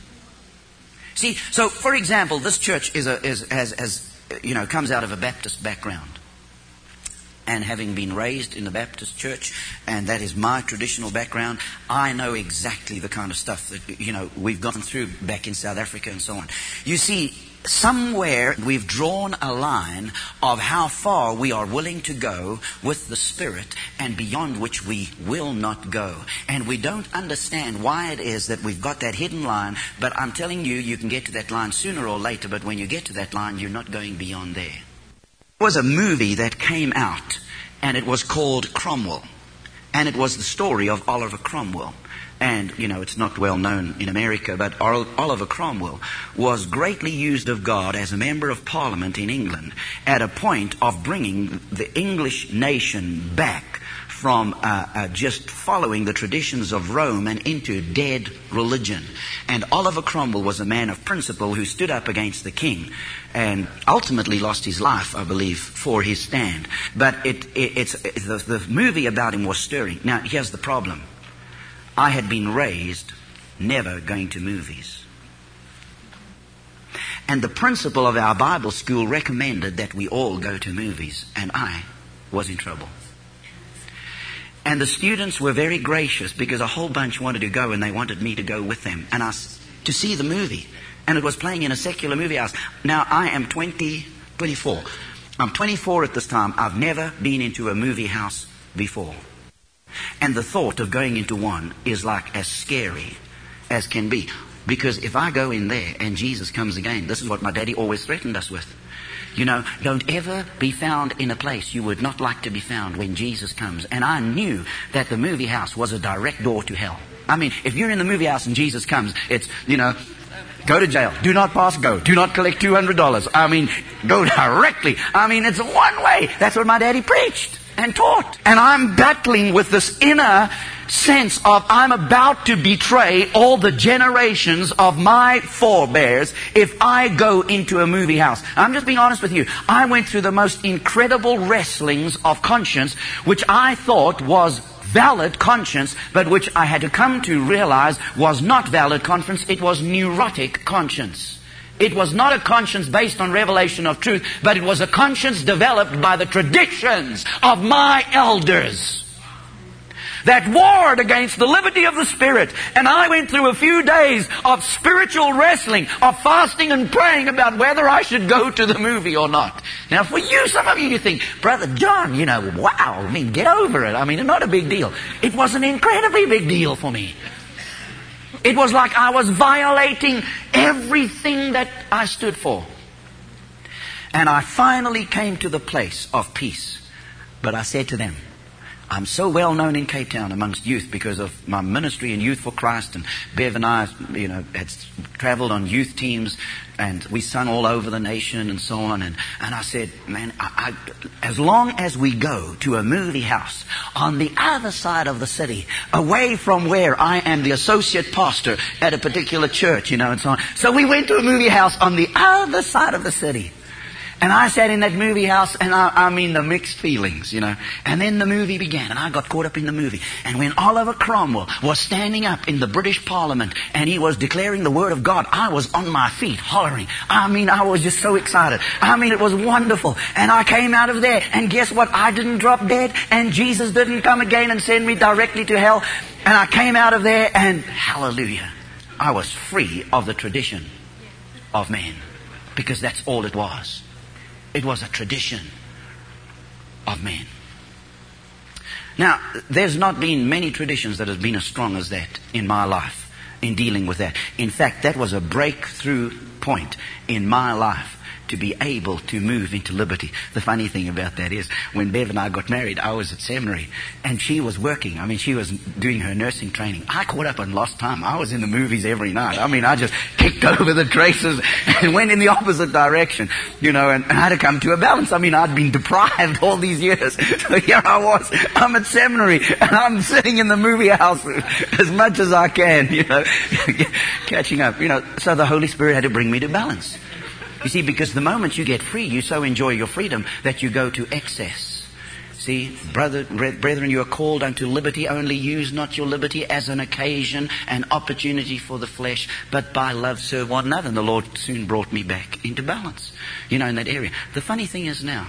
See, so for example, this church is a, is, has, has, you know, comes out of a Baptist background. And having been raised in the Baptist church, and that is my traditional background, I know exactly the kind of stuff that, you know, we've gone through back in South Africa and so on. You see, somewhere we've drawn a line of how far we are willing to go with the Spirit and beyond which we will not go. And we don't understand why it is that we've got that hidden line, but I'm telling you, you can get to that line sooner or later, but when you get to that line, you're not going beyond there. There was a movie that came out, and it was called Cromwell. And it was the story of Oliver Cromwell. And, you know, it's not well known in America, but Oliver Cromwell was greatly used of God as a member of Parliament in England at a point of bringing the English nation back from uh, uh, just following the traditions of Rome and into dead religion. And Oliver Cromwell was a man of principle who stood up against the king and ultimately lost his life, I believe, for his stand. But it, it, it's, it, the, the movie about him was stirring. Now, here's the problem. I had been raised never going to movies. And the principal of our Bible school recommended that we all go to movies, and I was in trouble. And the students were very gracious because a whole bunch wanted to go and they wanted me to go with them and us to see the movie. And it was playing in a secular movie house. Now, I am twenty, twenty-four. I'm twenty-four at this time. I've never been into a movie house before. And the thought of going into one is like as scary as can be. Because if I go in there and Jesus comes again, this is what my daddy always threatened us with. You know, don't ever be found in a place you would not like to be found when Jesus comes. And I knew that the movie house was a direct door to hell. I mean, if you're in the movie house and Jesus comes, it's, you know, go to jail. Do not pass go. Do not collect two hundred dollars. I mean, go directly. I mean, it's one way. That's what my daddy preached and taught. And I'm battling with this inner sense of I'm about to betray all the generations of my forebears if I go into a movie house. I'm just being honest with you. I went through the most incredible wrestlings of conscience, which I thought was valid conscience, but which I had to come to realize was not valid conscience. It was neurotic conscience. It was not a conscience based on revelation of truth, but it was a conscience developed by the traditions of my elders. that warred against the liberty of the Spirit. And I went through a few days of spiritual wrestling, of fasting and praying about whether I should go to the movie or not. Now for you, some of you, you think, Brother John, you know, wow, I mean, get over it. I mean, it's not a big deal. It was an incredibly big deal for me. It was like I was violating everything that I stood for. And I finally came to the place of peace. But I said to them, I'm so well known in Cape Town amongst youth because of my ministry in Youth for Christ, and Bev and I, you know, had travelled on youth teams, and we sung all over the nation and so on. And, and I said, man, I, I, as long as we go to a movie house on the other side of the city, away from where I am the associate pastor at a particular church, you know, and so on. So we went to a movie house on the other side of the city. And I sat in that movie house, and I, I mean the mixed feelings, you know. And then the movie began, and I got caught up in the movie. And when Oliver Cromwell was standing up in the British Parliament, and he was declaring the Word of God, I was on my feet, hollering. I mean, I was just so excited. I mean, it was wonderful. And I came out of there, and guess what? I didn't drop dead, and Jesus didn't come again and send me directly to hell. And I came out of there, and hallelujah, I was free of the tradition of man. Because that's all it was. It was a tradition of man. Now, there's not been many traditions that have been as strong as that in my life, in dealing with that. In fact, that was a breakthrough point in my life, to be able to move into liberty. The funny thing about that is, when Bev and I got married, I was at seminary, and she was working. I mean, she was doing her nursing training. I caught up and lost time. I was in the movies every night. I mean, I just kicked over the traces and went in the opposite direction, you know, and, and I had to come to a balance. I mean, I'd been deprived all these years. So here I was. I'm at seminary, and I'm sitting in the movie house as much as I can, you know, catching up, you know. So the Holy Spirit had to bring me to balance. You see, because the moment you get free, you so enjoy your freedom that you go to excess. See, brother, brethren, you are called unto liberty. Only use not your liberty as an occasion, an opportunity for the flesh, but by love serve one another. And the Lord soon brought me back into balance, you know, in that area. The funny thing is now,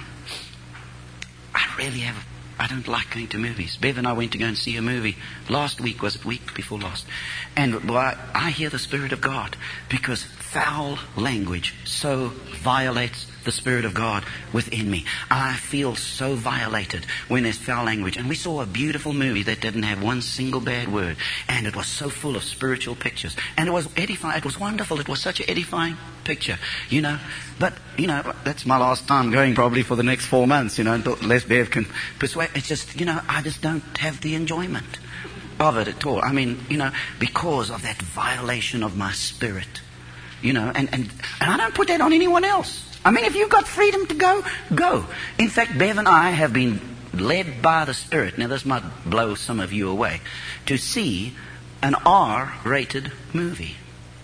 I really have, I don't like going to movies. Bev and I went to go and see a movie. Last week, was it week before last? And well, I, I hear the Spirit of God, because foul language so violates the Spirit of God within me. I feel so violated when there's foul language. And we saw a beautiful movie that didn't have one single bad word. And it was so full of spiritual pictures. And it was edifying. It was wonderful. It was such an edifying picture, you know. But, you know, that's my last time going probably for the next four months, you know, unless Bev can persuade. It's just, you know, I just don't have the enjoyment of it at all. I mean, you know, because of that violation of my spirit. You know, and, and, and I don't put that on anyone else. I mean, if you've got freedom to go, go. In fact, Bev and I have been led by the Spirit, now this might blow some of you away, to see an R-rated movie.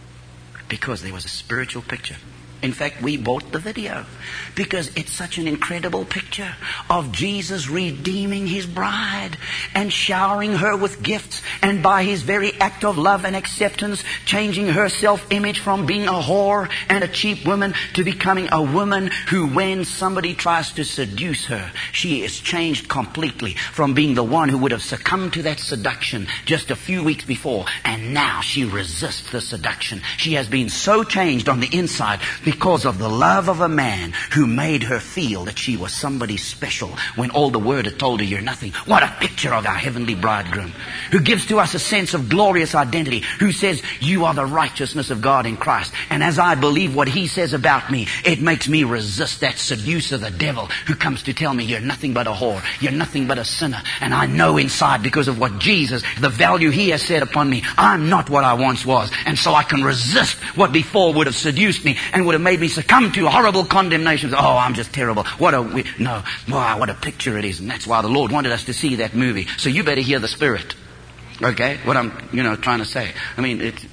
Because there was a spiritual picture. In fact, we bought the video because it's such an incredible picture of Jesus redeeming His bride and showering her with gifts, and by His very act of love and acceptance, changing her self-image from being a whore and a cheap woman to becoming a woman who, when somebody tries to seduce her, she is changed completely from being the one who would have succumbed to that seduction just a few weeks before, and now she resists the seduction. She has been so changed on the inside because of the love of a man who made her feel that she was somebody special when all the Word had told her you're nothing. What a picture of our heavenly bridegroom, who gives to us a sense of glorious identity, who says you are the righteousness of God in Christ. And as I believe what He says about me, it makes me resist that seducer, the devil, who comes to tell me you're nothing but a whore, you're nothing but a sinner. And I know inside, because of what Jesus, the value He has set upon me, I'm not what I once was. And so I can resist what before would have seduced me and would have made me succumb to horrible condemnations. Oh, I'm just terrible. What a, we, no, wow, what a picture it is. And that's why the Lord wanted us to see that movie. So you better hear the Spirit. Okay? What I'm, you know, trying to say. I mean, it's,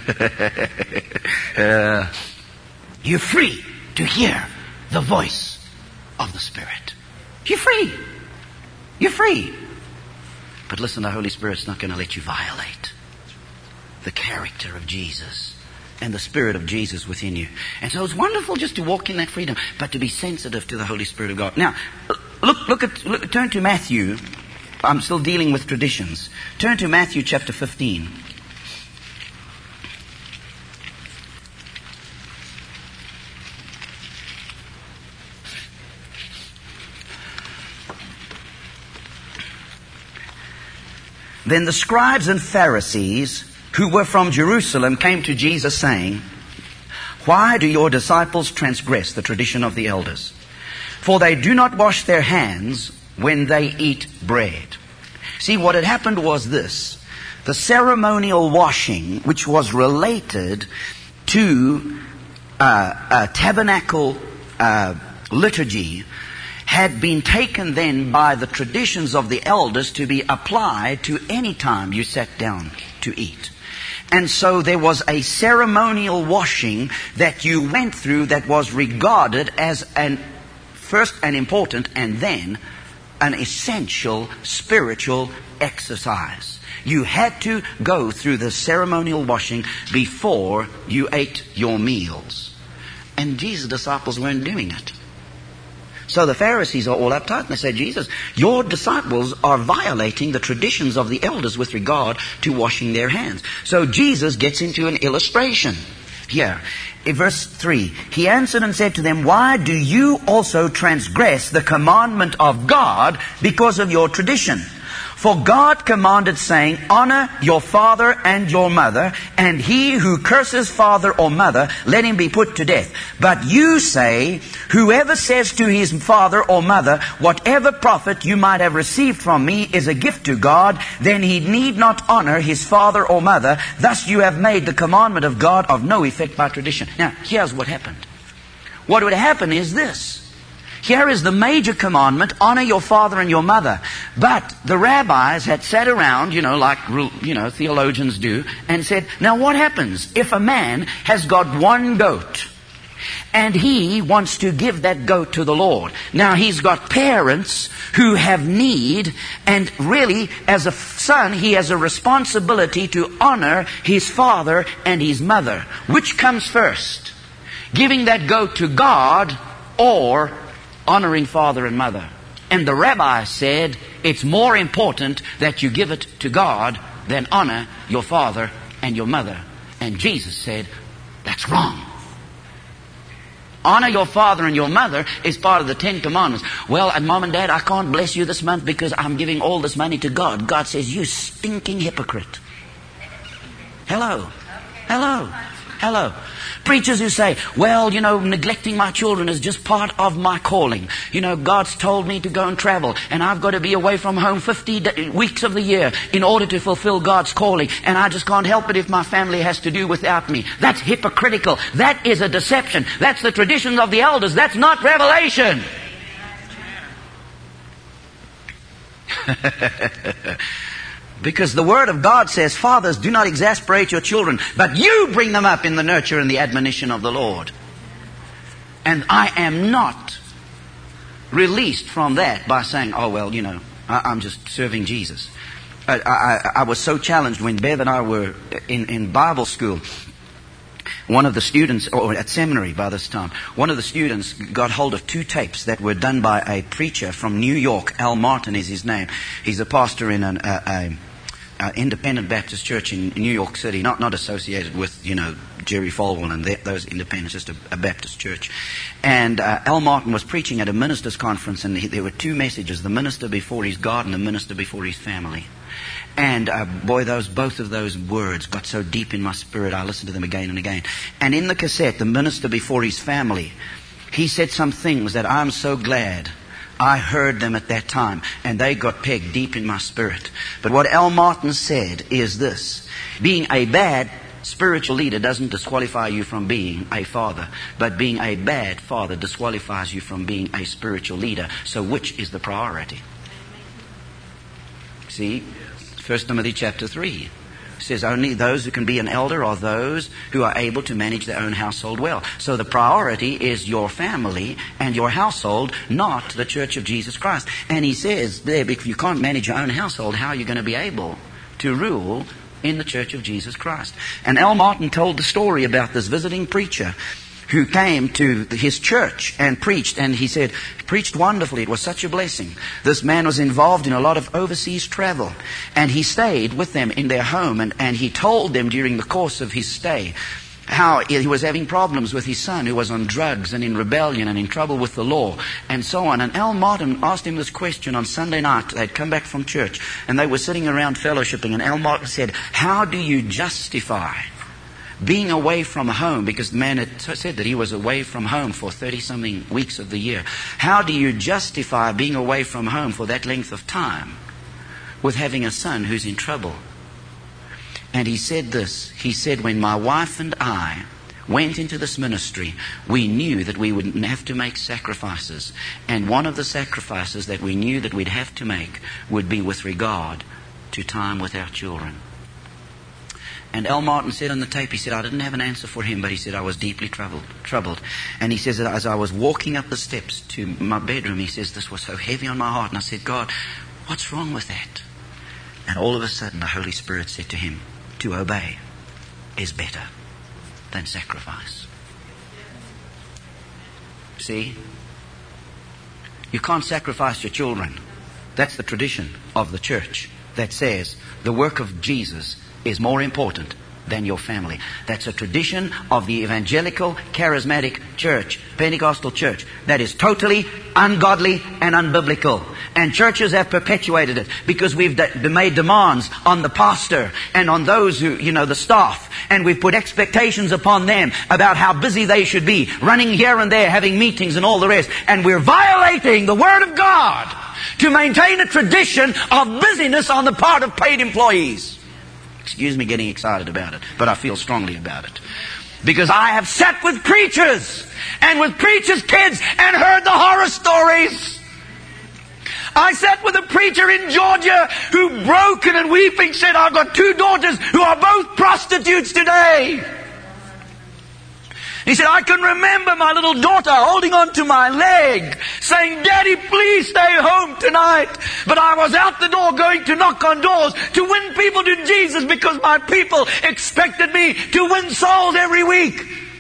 uh, you're free to hear the voice of the Spirit. You're free. You're free. But listen, the Holy Spirit's not going to let you violate the character of Jesus and the Spirit of Jesus within you. And so it's wonderful just to walk in that freedom, but to be sensitive to the Holy Spirit of God. Now, look, look at, look, turn to Matthew I'm still dealing with traditions. Turn to Matthew chapter fifteen. Then the scribes and Pharisees who were from Jerusalem came to Jesus saying, "Why do your disciples transgress the tradition of the elders? For they do not wash their hands when they eat bread." See, what had happened was this. The ceremonial washing, which was related to uh, a tabernacle uh, liturgy, had been taken then by the traditions of the elders to be applied to any time you sat down to eat. And so there was a ceremonial washing that you went through that was regarded as an first an important and then an essential spiritual exercise. You had to go through the ceremonial washing before you ate your meals. And Jesus' disciples weren't doing it. So the Pharisees are all uptight and they say, "Jesus, your disciples are violating the traditions of the elders with regard to washing their hands." So Jesus gets into an illustration here. In verse three, he answered and said to them, "Why do you also transgress the commandment of God because of your tradition? For God commanded, saying, 'Honor your father and your mother, and he who curses father or mother, let him be put to death.' But you say, 'Whoever says to his father or mother, whatever profit you might have received from me is a gift to God, then he need not honor his father or mother. Thus you have made the commandment of God of no effect by tradition.'" Now, here's what happened. What would happen is this. Here is the major commandment, honor your father and your mother. But the rabbis had sat around, you know, like, you know, theologians do, and said, now what happens if a man has got one goat and he wants to give that goat to the Lord? Now he's got parents who have need, and really as a son he has a responsibility to honor his father and his mother. Which comes first? Giving that goat to God or honoring father and mother? And the rabbi said, it's more important that you give it to God than honor your father and your mother. And Jesus said, that's wrong. Honor your father and your mother is part of the Ten Commandments. Well, and Mom and Dad, I can't bless you this month because I'm giving all this money to God. God says, you stinking hypocrite. Hello. Hello. Hello. Preachers who say, well, you know, neglecting my children is just part of my calling. You know, God's told me to go and travel, and I've got to be away from home fifty weeks of the year in order to fulfill God's calling, and I just can't help it if my family has to do without me. That's hypocritical. That is a deception. That's the traditions of the elders. That's not revelation. Because the Word of God says, fathers, do not exasperate your children, but you bring them up in the nurture and the admonition of the Lord. And I am not released from that by saying, oh, well, you know, I, I'm just serving Jesus. I, I, I was so challenged when Bev and I were in, in Bible school. One of the students, or at seminary by this time, one of the students got hold of two tapes that were done by a preacher from New York. Al Martin is his name. He's a pastor in an a, a, a independent Baptist church in New York City, not not associated with, you know, Jerry Falwell and the, those independents, just a, a Baptist church. And uh, Al Martin was preaching at a ministers' conference, and he, there were two messages: the minister before his God and the minister before his family. And uh, boy, those both of those words got so deep in my spirit, I listened to them again and again. And in the cassette, the minister before his family, he said some things that I'm so glad I heard them at that time, and they got pegged deep in my spirit. But what Al Martin said is this: being a bad spiritual leader doesn't disqualify you from being a father, but being a bad father disqualifies you from being a spiritual leader. So which is the priority? See? First Timothy chapter three says only those who can be an elder are those who are able to manage their own household well. So the priority is your family and your household, not the Church of Jesus Christ. And he says there, if you can't manage your own household, how are you going to be able to rule in the Church of Jesus Christ? And Al Martin told the story about this visiting preacher who came to his church and preached, and he said, preached wonderfully. It was such a blessing. This man was involved in a lot of overseas travel, and he stayed with them in their home, and, and he told them during the course of his stay how he was having problems with his son, who was on drugs and in rebellion and in trouble with the law and so on. And Al Martin asked him this question on Sunday night. They'd come back from church and they were sitting around fellowshipping, and Al Martin said, how do you justify being away from home? Because the man had said that he was away from home for thirty-something weeks of the year. How do you justify being away from home for that length of time with having a son who's in trouble? And he said this, he said, when my wife and I went into this ministry, we knew that we would have to make sacrifices. And one of the sacrifices that we knew that we'd have to make would be with regard to time with our children. And Al Martin said on the tape, he said, I didn't have an answer for him, but he said, I was deeply troubled. troubled. And he says that as I was walking up the steps to my bedroom, he says, this was so heavy on my heart. And I said, God, what's wrong with that? And all of a sudden, the Holy Spirit said to him, to obey is better than sacrifice. See? You can't sacrifice your children. That's the tradition of the church that says the work of Jesus is more important than your family. That's a tradition of the evangelical, charismatic church, Pentecostal church, that is totally ungodly and unbiblical. And churches have perpetuated it because we've de- made demands on the pastor and on those who, you know, the staff. And we've put expectations upon them about how busy they should be, running here and there, having meetings and all the rest. And we're violating the Word of God to maintain a tradition of busyness on the part of paid employees. Excuse me getting excited about it, but I feel strongly about it. Because I have sat with preachers and with preachers' kids and heard the horror stories. I sat with a preacher in Georgia who, broken and weeping, said, I've got two daughters who are both prostitutes today. He said, I can remember my little daughter holding on to my leg, saying, Daddy, please stay home tonight. But I was out the door going to knock on doors to win people to Jesus because my people expected me to win souls every week.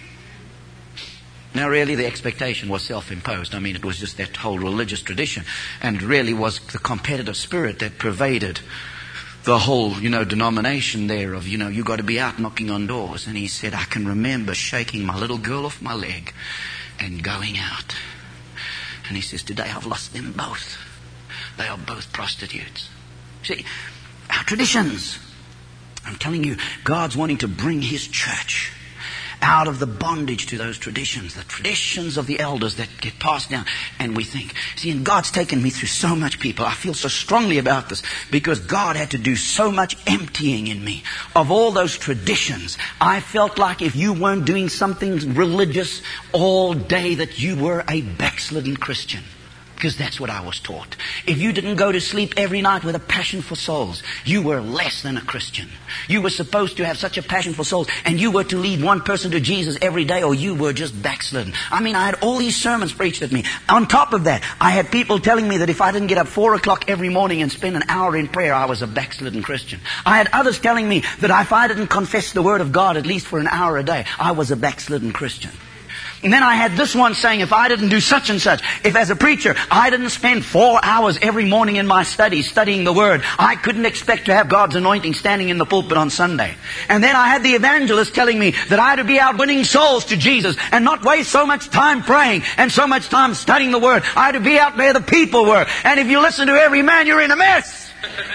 Now really the expectation was self-imposed. I mean, it was just that whole religious tradition, and really was the competitive spirit that pervaded the whole, you know, denomination there of, you know, you got to be out knocking on doors. And he said, I can remember shaking my little girl off my leg and going out. And he says, today I've lost them both. They are both prostitutes. See, our traditions. I'm telling you, God's wanting to bring His church out of the bondage to those traditions, the traditions of the elders that get passed down. And we think, see, and God's taken me through so much, people. I feel so strongly about this because God had to do so much emptying in me of all those traditions. I felt like if you weren't doing something religious all day, that you were a backslidden Christian. Because that's what I was taught. If you didn't go to sleep every night with a passion for souls, you were less than a Christian. You were supposed to have such a passion for souls, and you were to lead one person to Jesus every day, or you were just backslidden. I mean, I had all these sermons preached at me. On top of that, I had people telling me that if I didn't get up four o'clock every morning and spend an hour in prayer, I was a backslidden Christian. I had others telling me that if I didn't confess the Word of God at least for an hour a day, I was a backslidden Christian. And then I had this one saying, if I didn't do such and such, if as a preacher I didn't spend four hours every morning in my studies studying the Word, I couldn't expect to have God's anointing standing in the pulpit on Sunday. And then I had the evangelist telling me that I had to be out winning souls to Jesus and not waste so much time praying and so much time studying the Word. I had to be out where the people were. And if you listen to every man, you're in a mess.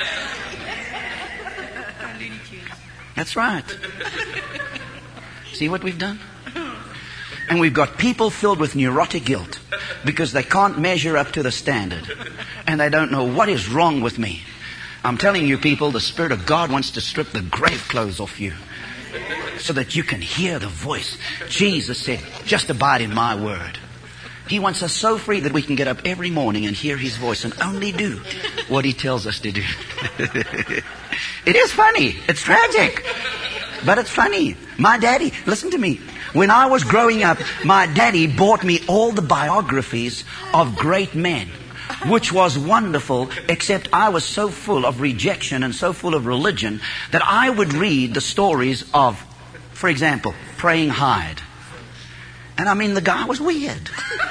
That's right. See what we've done? And we've got people filled with neurotic guilt because they can't measure up to the standard. And they don't know what is wrong with me. I'm telling you people, the Spirit of God wants to strip the grave clothes off you so that you can hear the voice. Jesus said, just abide in my word. He wants us so free that we can get up every morning and hear His voice and only do what He tells us to do. It is funny. It's tragic. But it's funny. My daddy, listen to me. When I was growing up, my daddy bought me all the biographies of great men, which was wonderful, except I was so full of rejection and so full of religion that I would read the stories of, for example, Praying Hyde. And I mean, the guy was weird.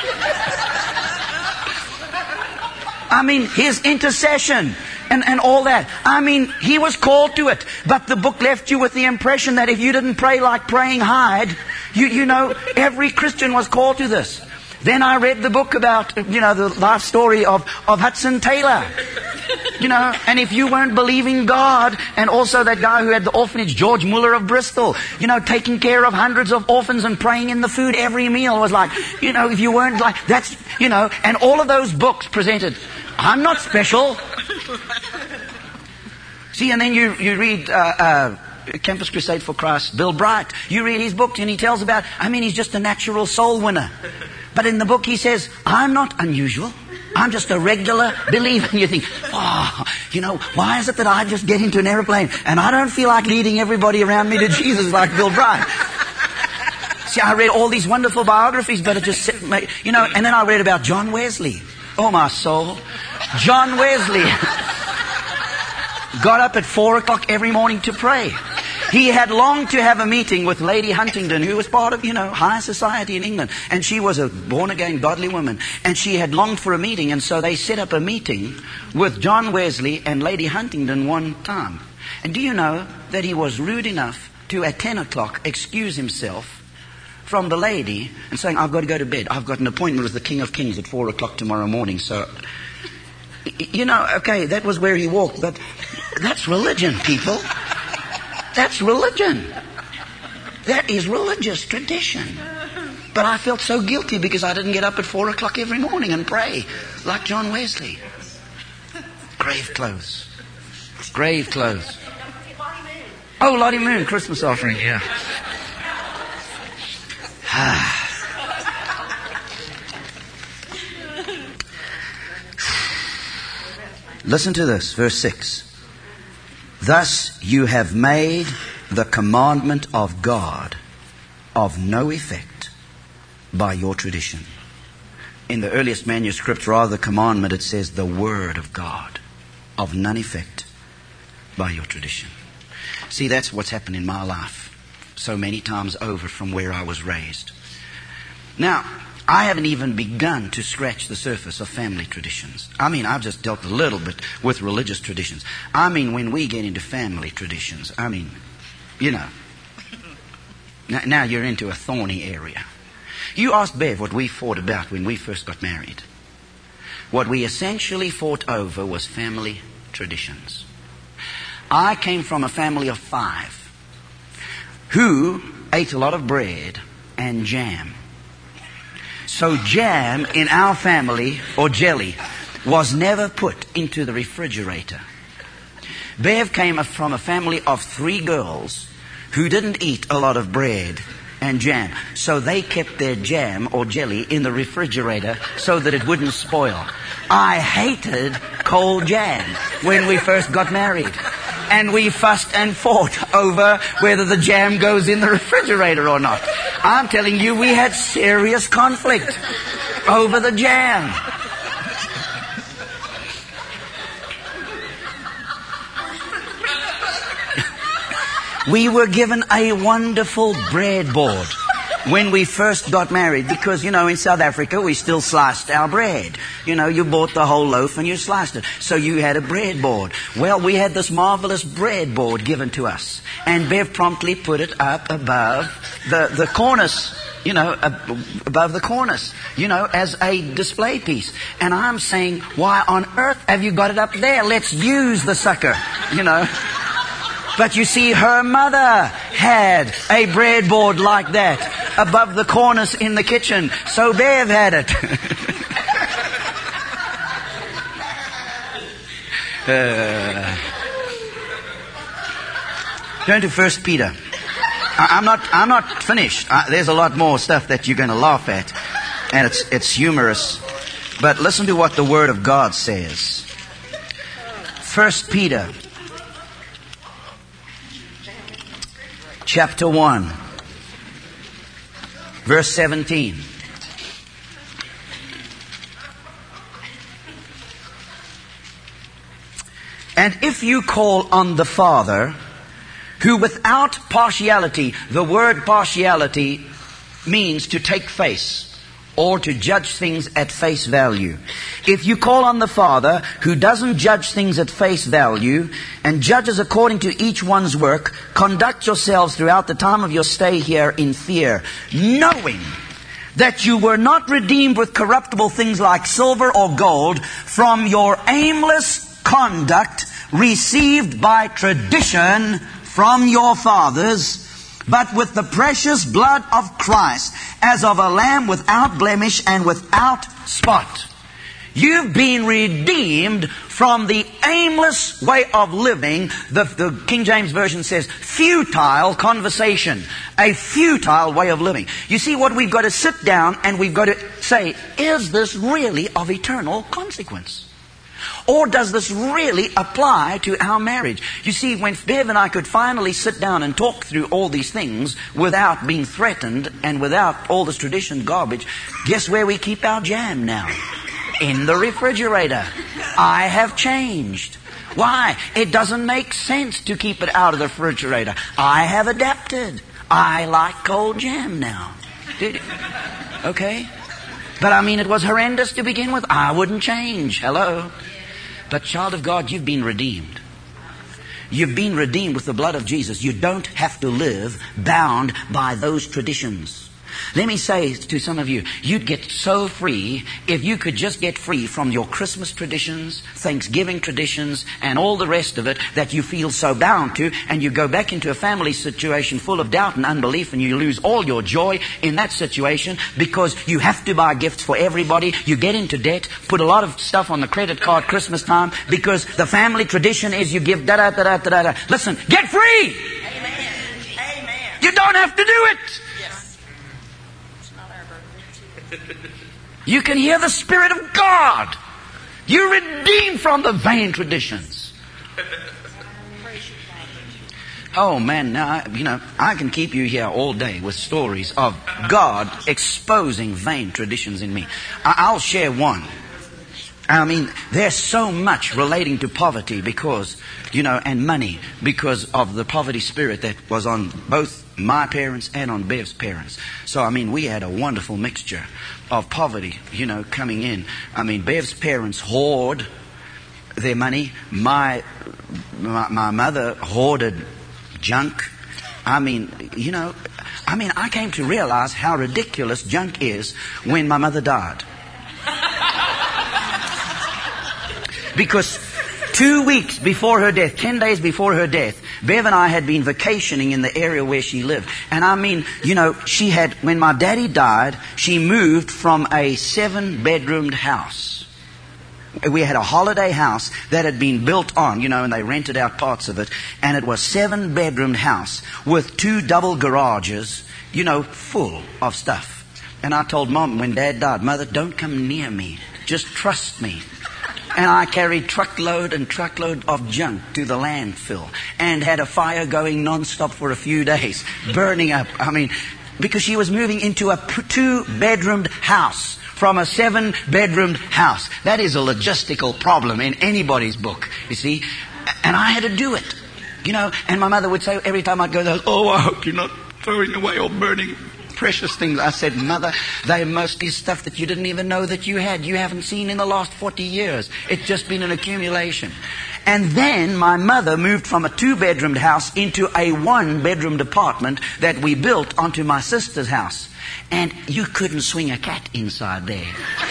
I mean, his intercession and, and all that. I mean, he was called to it. But the book left you with the impression that if you didn't pray like praying Hyde, you, you know, every Christian was called to this. Then I read the book about, you know, the life story of, of Hudson Taylor. You know, and if you weren't believing God, and also that guy who had the orphanage, George Muller of Bristol, you know, taking care of hundreds of orphans and praying in the food every meal was like, you know, if you weren't like, that's, you know, and all of those books presented, I'm not special. See, and then you, you read, uh, uh, Campus Crusade for Christ, Bill Bright. You read his book and he tells about, I mean, he's just a natural soul winner. But in the book he says, I'm not unusual. I'm just a regular believer. And you think, oh, you know, why is it that I just get into an airplane and I don't feel like leading everybody around me to Jesus like Bill Bright? See, I read all these wonderful biographies, but it just, you know, and then I read about John Wesley. Oh, my soul. John Wesley got up at four o'clock every morning to pray. He had longed to have a meeting with Lady Huntingdon, who was part of, you know, high society in England. And she was a born-again, godly woman. And she had longed for a meeting. And so they set up a meeting with John Wesley and Lady Huntingdon one time. And do you know that he was rude enough to, at ten o'clock, excuse himself from the lady and saying, I've got to go to bed. I've got an appointment with the King of Kings at four o'clock tomorrow morning. So, you know, okay, that was where he walked. But that's religion, people. That's religion. That is religious tradition. But I felt so guilty because I didn't get up at four o'clock every morning and pray like John Wesley. Grave clothes. Grave clothes. Oh, Lottie Moon, Christmas offering, yeah. Listen to this, verse six. Thus you have made the commandment of God of no effect by your tradition. In the earliest manuscripts, rather the commandment, it says the word of God of none effect by your tradition. See, that's what's happened in my life so many times over from where I was raised. Now, I haven't even begun to scratch the surface of family traditions. I mean, I've just dealt a little bit with religious traditions. I mean, when we get into family traditions, I mean, you know, now, now you're into a thorny area. You asked Bev what we fought about when we first got married. What we essentially fought over was family traditions. I came from a family of five who ate a lot of bread and jam. So jam in our family, or jelly, was never put into the refrigerator. Bev came from a family of three girls who didn't eat a lot of bread and jam. So they kept their jam or jelly in the refrigerator so that it wouldn't spoil. I hated cold jam when we first got married. And we fussed and fought over whether the jam goes in the refrigerator or not. I'm telling you, we had serious conflict over the jam. We were given a wonderful breadboard when we first got married, because, you know, in South Africa we still sliced our bread. You know, you bought the whole loaf and you sliced it. So you had a breadboard. Well, we had this marvelous breadboard given to us. And Bev promptly put it up above the, the cornice, you know, above the cornice, you know, as a display piece. And I'm saying, why on earth have you got it up there? Let's use the sucker, you know. But you see, her mother had a breadboard like that above the cornice in the kitchen. So Bev had it. uh, turn to First Peter. I, I'm not. I'm not finished. I, there's a lot more stuff that you're going to laugh at, and it's it's humorous. But listen to what the Word of God says. First Peter. Chapter one, verse seventeen. And if you call on the Father, who without partiality, the word partiality means to take face, or to judge things at face value. If you call on the Father, who doesn't judge things at face value, and judges according to each one's work, conduct yourselves throughout the time of your stay here in fear, knowing that you were not redeemed with corruptible things like silver or gold from your aimless conduct received by tradition from your fathers, but with the precious blood of Christ, as of a lamb without blemish and without spot. You've been redeemed from the aimless way of living. The, the King James Version says futile conversation. A futile way of living. You see, what we've got to sit down and we've got to say, is this really of eternal consequence? Or does this really apply to our marriage? You see, when Bev and I could finally sit down and talk through all these things without being threatened and without all this tradition garbage, guess where we keep our jam now? In the refrigerator. I have changed. Why? It doesn't make sense to keep it out of the refrigerator. I have adapted. I like cold jam now. Did, okay? But I mean, it was horrendous to begin with. I wouldn't change. Hello? But child of God, you've been redeemed. You've been redeemed with the blood of Jesus. You don't have to live bound by those traditions. Let me say to some of you, you'd get so free if you could just get free from your Christmas traditions, Thanksgiving traditions, and all the rest of it that you feel so bound to, and you go back into a family situation full of doubt and unbelief, and you lose all your joy in that situation because you have to buy gifts for everybody. You get into debt, put a lot of stuff on the credit card Christmas time because the family tradition is you give da-da-da-da-da-da. Listen, get free! Amen. Amen. You don't have to do it! You can hear the Spirit of God. You're redeemed from the vain traditions. Oh man, now, you know, I can keep you here all day with stories of God exposing vain traditions in me. I'll share one. I mean, there's so much relating to poverty because, you know, and money because of the poverty spirit that was on both my parents and on Bev's parents. So, I mean, we had a wonderful mixture of poverty, you know, coming in. I mean, Bev's parents hoard their money. My, my, my mother hoarded junk. I mean, you know, I mean, I came to realize how ridiculous junk is when my mother died. Because two weeks before her death, ten days before her death, Bev and I had been vacationing in the area where she lived. And I mean, you know, she had, when my daddy died, she moved from a seven-bedroomed house. We had a holiday house that had been built on, you know, and they rented out parts of it. And it was a seven-bedroomed house with two double garages, you know, full of stuff. And I told Mom when Dad died, Mother, don't come near me. Just trust me. And I carried truckload and truckload of junk to the landfill and had a fire going non-stop for a few days, burning up. I mean, because she was moving into a two-bedroomed house from a seven-bedroomed house. That is a logistical problem in anybody's book, you see. And I had to do it, you know. And my mother would say every time I'd go there, oh, I hope you're not throwing away or burning precious things. I said, Mother, they're mostly stuff that you didn't even know that you had. You haven't seen in the last forty years. It's just been an accumulation. And then my mother moved from a two-bedroomed house into a one-bedroomed apartment that we built onto my sister's house. And you couldn't swing a cat inside there.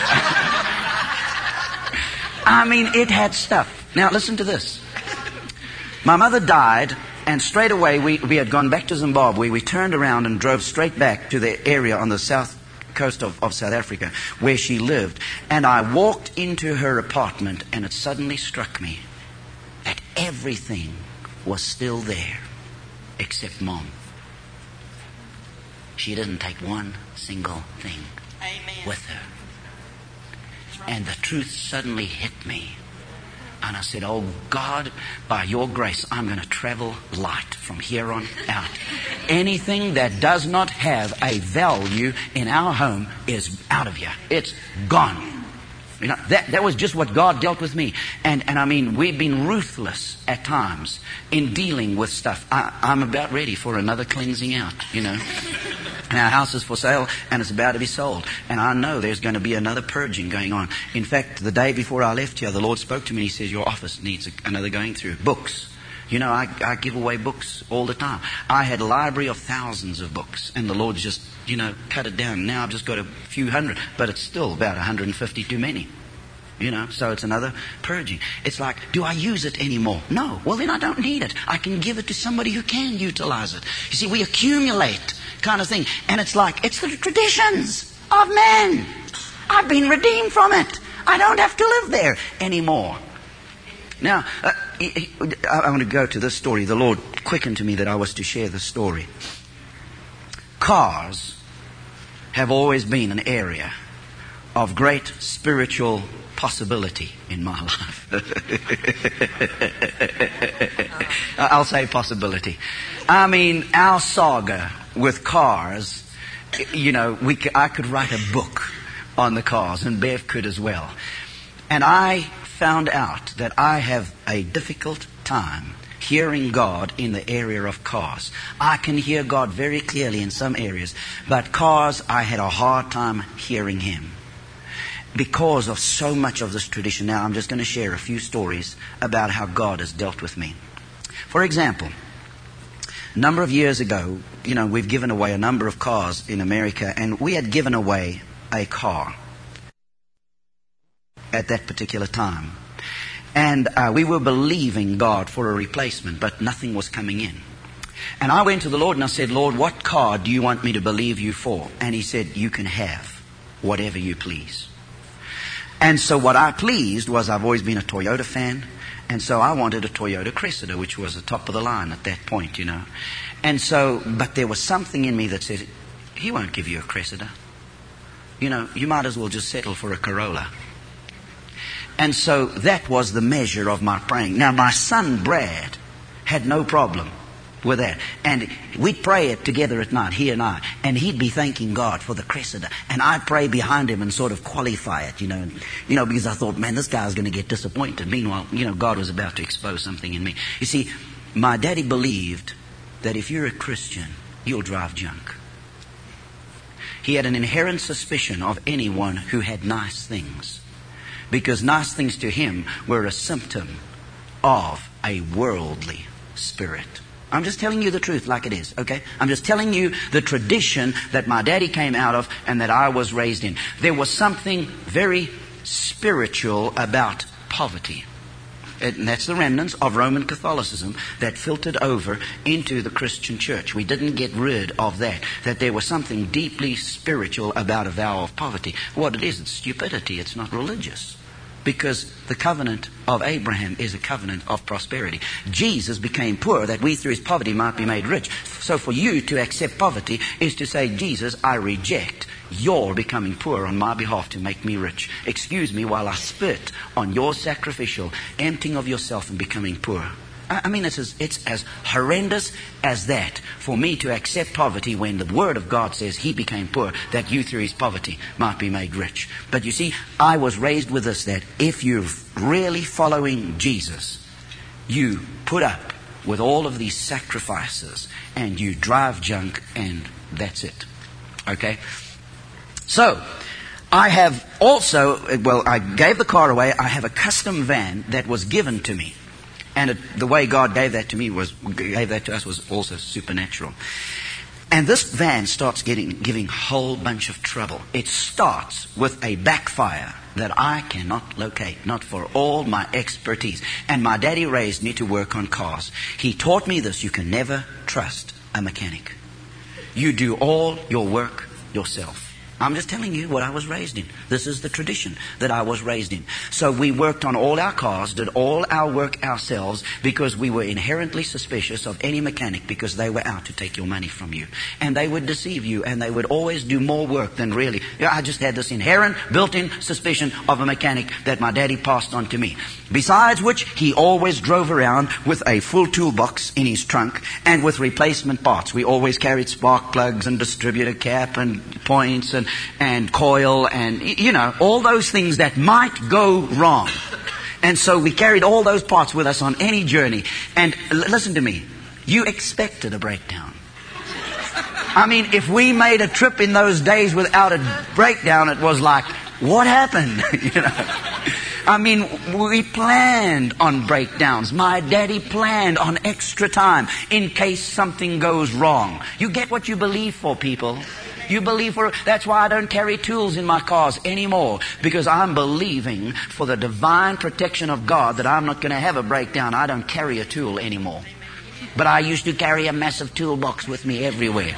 I mean, it had stuff. Now, listen to this. My mother died. And straight away, we, we had gone back to Zimbabwe. We turned around and drove straight back to the area on the south coast of, of South Africa where she lived. And I walked into her apartment and it suddenly struck me that everything was still there except Mom. She didn't take one single thing Amen. with her. And the truth suddenly hit me. And I said, oh God, by your grace, I'm going to travel light from here on out. Anything that does not have a value in our home is out of here. It's gone. You know, that, that was just what God dealt with me. And, and I mean, we've been ruthless at times in dealing with stuff. I, I'm about ready for another cleansing out, you know. And our house is for sale and it's about to be sold. And I know there's going to be another purging going on. In fact, the day before I left here, the Lord spoke to me. He says, your office needs another going through. Books. You know, I, I give away books all the time. I had a library of thousands of books. And the Lord just, you know, cut it down. Now I've just got a few hundred. But it's still about one hundred fifty too many. You know, so it's another purging. It's like, do I use it anymore? No. Well, then I don't need it. I can give it to somebody who can utilize it. You see, we accumulate kind of thing. And it's like, it's the traditions of men. I've been redeemed from it. I don't have to live there anymore. Now, uh, I want to go to this story. The Lord quickened to me that I was to share the story. Cars have always been an area of great spiritual possibility in my life. I'll say possibility. I mean, our saga with cars, you know, we c- I could write a book on the cars, and Bev could as well. And I found out that I have a difficult time hearing God in the area of cars. I can hear God very clearly in some areas, but cars, I had a hard time hearing Him, because of so much of this tradition. Now, I'm just going to share a few stories about how God has dealt with me. For example, a number of years ago, you know, we've given away a number of cars in America, and we had given away a car at that particular time. And uh, we were believing God for a replacement, but nothing was coming in. And I went to the Lord and I said, Lord, what car do you want me to believe you for? And He said, you can have whatever you please. And so what I pleased was, I've always been a Toyota fan, and so I wanted a Toyota Cressida, which was the top of the line at that point, you know. And so, but there was something in me that said, He won't give you a Cressida. You know, you might as well just settle for a Corolla. And so that was the measure of my praying. Now, my son Brad had no problem with that. And we'd pray it together at night, he and I. And he'd be thanking God for the Cressida. And I'd pray behind him and sort of qualify it, you know. And, you know, because I thought, man, this guy's going to get disappointed. Meanwhile, you know, God was about to expose something in me. You see, my daddy believed that if you're a Christian, you'll drive junk. He had an inherent suspicion of anyone who had nice things, because nice things to him were a symptom of a worldly spirit. I'm just telling you the truth like it is, okay? I'm just telling you the tradition that my daddy came out of and that I was raised in. There was something very spiritual about poverty. And that's the remnants of Roman Catholicism that filtered over into the Christian church. We didn't get rid of that. That there was something deeply spiritual about a vow of poverty. What it is, it's stupidity. It's not religious. Because the covenant of Abraham is a covenant of prosperity. Jesus became poor that we through His poverty might be made rich. So for you to accept poverty is to say, Jesus, I reject your becoming poor on my behalf to make me rich. Excuse me while I spit on your sacrificial emptying of yourself and becoming poor. I mean, it's as, it's as horrendous as that for me to accept poverty when the Word of God says He became poor, that you through His poverty might be made rich. But you see, I was raised with this, that if you're really following Jesus, you put up with all of these sacrifices and you drive junk and that's it. Okay? So, I have also, well, I gave the car away. I have a custom van that was given to me. And it, the way God gave that to me was, gave that to us was also supernatural. And this van starts getting, giving a whole bunch of trouble. It starts with a backfire that I cannot locate, not for all my expertise. And my daddy raised me to work on cars. He taught me this: you can never trust a mechanic. You do all your work yourself. I'm just telling you what I was raised in. This is the tradition that I was raised in. So we worked on all our cars, did all our work ourselves, because we were inherently suspicious of any mechanic, because they were out to take your money from you. And they would deceive you, and they would always do more work than really. I just had this inherent, built-in suspicion of a mechanic that my daddy passed on to me. Besides which, he always drove around with a full toolbox in his trunk and with replacement parts. We always carried spark plugs and distributor cap and points and and coil and, you know, all those things that might go wrong. And so we carried all those parts with us on any journey. And l- listen to me, you expected a breakdown. I mean, if we made a trip in those days without a breakdown, it was like, what happened? You know. I mean, we planned on breakdowns. My daddy planned on extra time in case something goes wrong. You get what you believe for, people. You believe for, that's why I don't carry tools in my cars anymore, because I'm believing for the divine protection of God that I'm not going to have a breakdown. I don't carry a tool anymore. But I used to carry a massive toolbox with me everywhere,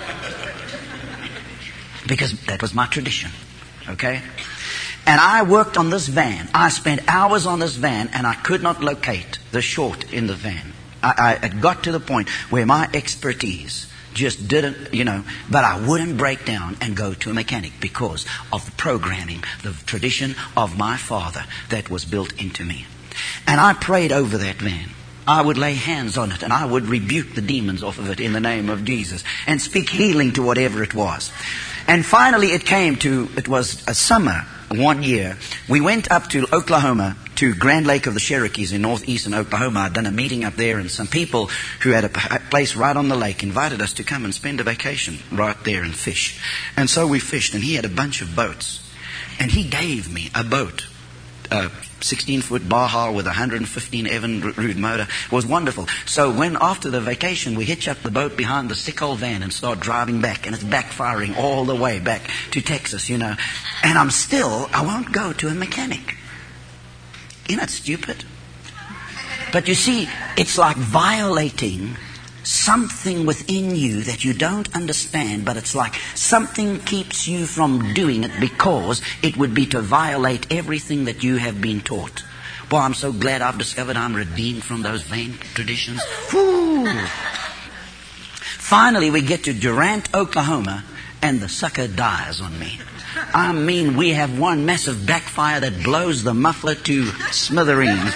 because that was my tradition. Okay? And I worked on this van. I spent hours on this van, and I could not locate the short in the van. I, I it got to the point where my expertise just didn't, you know, but I wouldn't break down and go to a mechanic because of the programming, the tradition of my father that was built into me. And I prayed over that van. I would lay hands on it and I would rebuke the demons off of it in the name of Jesus and speak healing to whatever it was. And finally it came to, it was a summer one year. We went up to Oklahoma, to Grand Lake of the Cherokees in northeastern Oklahoma. I'd done a meeting up there, and some people who had a place right on the lake invited us to come and spend a vacation right there and fish. And so we fished, and he had a bunch of boats. And he gave me a boat, a sixteen-foot Baja with a one hundred fifteen Evan Rude motor. It was wonderful. So when after the vacation, we hitch up the boat behind the sick old van and start driving back, and it's backfiring all the way back to Texas, you know. And I'm still, I won't go to a mechanic. Isn't that stupid? But you see, it's like violating something within you that you don't understand, but it's like something keeps you from doing it because it would be to violate everything that you have been taught. Boy, I'm so glad I've discovered I'm redeemed from those vain traditions. Whew. Finally, we get to Durant, Oklahoma, and the sucker dies on me. I mean, we have one massive backfire that blows the muffler to smithereens.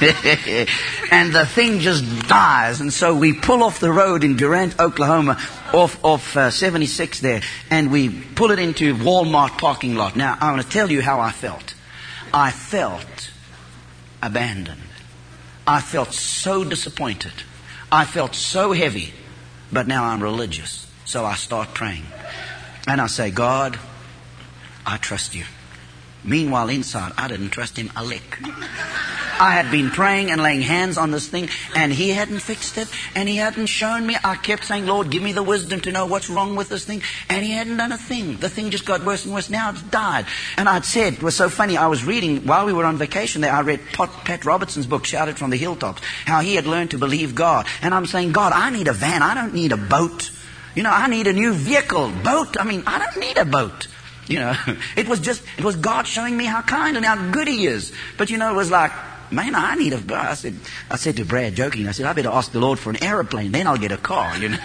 And the thing just dies. And so we pull off the road in Durant, Oklahoma, off, off uh, seventy-six there, and we pull it into Walmart parking lot. Now, I want to tell you how I felt. I felt abandoned. I felt so disappointed. I felt so heavy. But now I'm religious. So I start praying. And I say, God, I trust you. Meanwhile, inside, I didn't trust him a lick. I had been praying and laying hands on this thing, and he hadn't fixed it, and he hadn't shown me. I kept saying, Lord, give me the wisdom to know what's wrong with this thing, and he hadn't done a thing. The thing just got worse and worse. Now it's died. And I'd said, it was so funny, I was reading, while we were on vacation there, I read Pat Robertson's book, Shouted from the Hilltops, how he had learned to believe God. And I'm saying, God, I need a van. I don't need a boat. You know, I need a new vehicle. Boat, I mean, I don't need a boat. You know, it was just, it was God showing me how kind and how good he is. But you know, it was like, man, I need a, I said, I said to Brad, joking, I said, I better ask the Lord for an aeroplane, then I'll get a car, you know.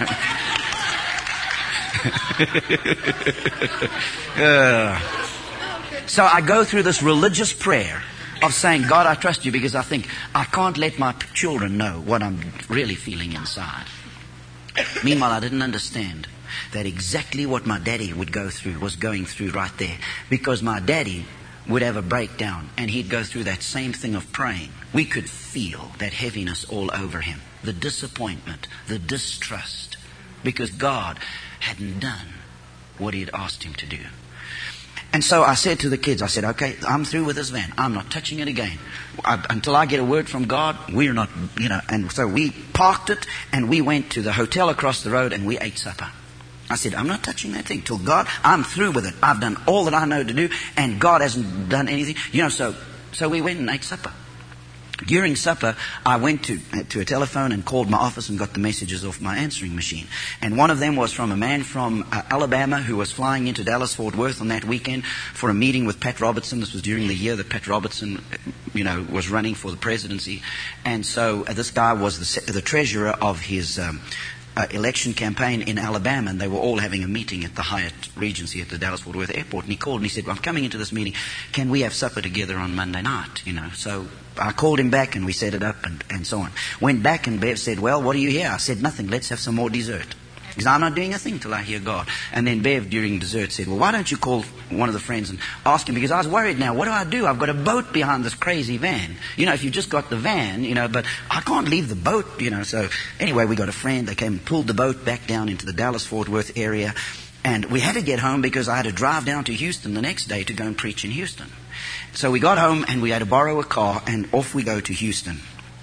uh, so I go through this religious prayer of saying, God, I trust you, because I think I can't let my children know what I'm really feeling inside. Meanwhile, I didn't understand that exactly what my daddy would go through was going through right there. Because my daddy would have a breakdown and he'd go through that same thing of praying. We could feel that heaviness all over him. The disappointment, the distrust. Because God hadn't done what he had asked him to do. And so I said to the kids, I said, okay, I'm through with this van. I'm not touching it again. I, until I get a word from God, we're not, you know. And so we parked it and we went to the hotel across the road and we ate supper. I said, I'm not touching that thing till God, I'm through with it. I've done all that I know to do and God hasn't done anything. You know, so, so we went and ate supper. During supper, I went to to a telephone and called my office and got the messages off my answering machine. And one of them was from a man from uh, Alabama who was flying into Dallas-Fort Worth on that weekend for a meeting with Pat Robertson. This was during the year that Pat Robertson, you know, was running for the presidency. And so uh, this guy was the, the treasurer of his um, uh, election campaign in Alabama, and they were all having a meeting at the Hyatt Regency at the Dallas-Fort Worth airport. And he called and he said, well, I'm coming into this meeting. Can we have supper together on Monday night? You know, so I called him back and we set it up and, and so on. Went back and Bev said, well, what do you hear? I said, nothing. Let's have some more dessert. Because I'm not doing a thing till I hear God. And then Bev, during dessert, said, well, why don't you call one of the friends and ask him? Because I was worried now. What do I do? I've got a boat behind this crazy van. You know, if you've just got the van, you know, but I can't leave the boat, you know. So anyway, we got a friend. They came and pulled the boat back down into the Dallas-Fort Worth area. And we had to get home because I had to drive down to Houston the next day to go and preach in Houston. So we got home and we had to borrow a car and off we go to Houston.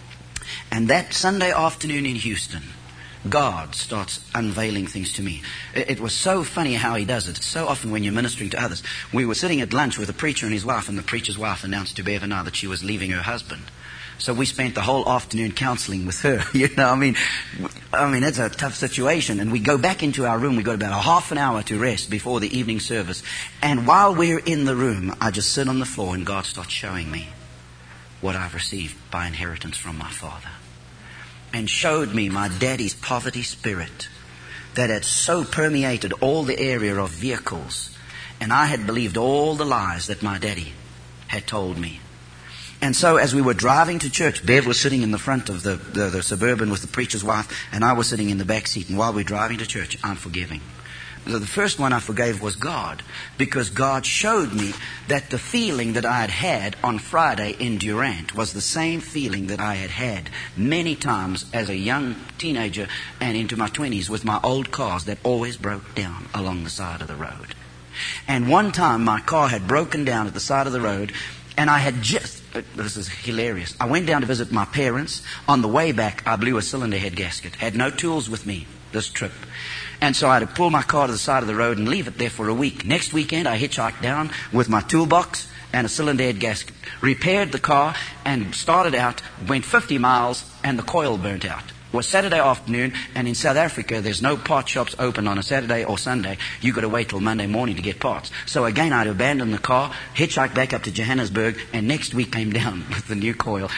And that Sunday afternoon in Houston, God starts unveiling things to me. It was so funny how He does it. So often when you're ministering to others. We were sitting at lunch with a preacher and his wife, and the preacher's wife announced to Bev and I that she was leaving her husband. So we spent the whole afternoon counseling with her. You know, I mean, I mean, it's a tough situation. And we go back into our room. We got about a half an hour to rest before the evening service. And while we're in the room, I just sit on the floor and God starts showing me what I've received by inheritance from my father. And showed me my daddy's poverty spirit that had so permeated all the area of vehicles. And I had believed all the lies that my daddy had told me. And so as we were driving to church, Bev was sitting in the front of the, the, the Suburban with the preacher's wife, and I was sitting in the back seat. And while we were driving to church, I'm forgiving. The first one I forgave was God, because God showed me that the feeling that I had had on Friday in Durant was the same feeling that I had had many times as a young teenager and into my twenties with my old cars that always broke down along the side of the road. And one time my car had broken down at the side of the road, and I had just, this is hilarious, I went down to visit my parents. On the way back, I blew a cylinder head gasket. Had no tools with me this trip. And so I had to pull my car to the side of the road and leave it there for a week. Next weekend, I hitchhiked down with my toolbox and a cylinder head gasket. Repaired the car and started out, went fifty miles, and the coil burnt out. It was Saturday afternoon, and in South Africa, there's no part shops open on a Saturday or Sunday. You've got to wait till Monday morning to get parts. So again, I had to abandon the car, hitchhiked back up to Johannesburg, and next week came down with the new coil.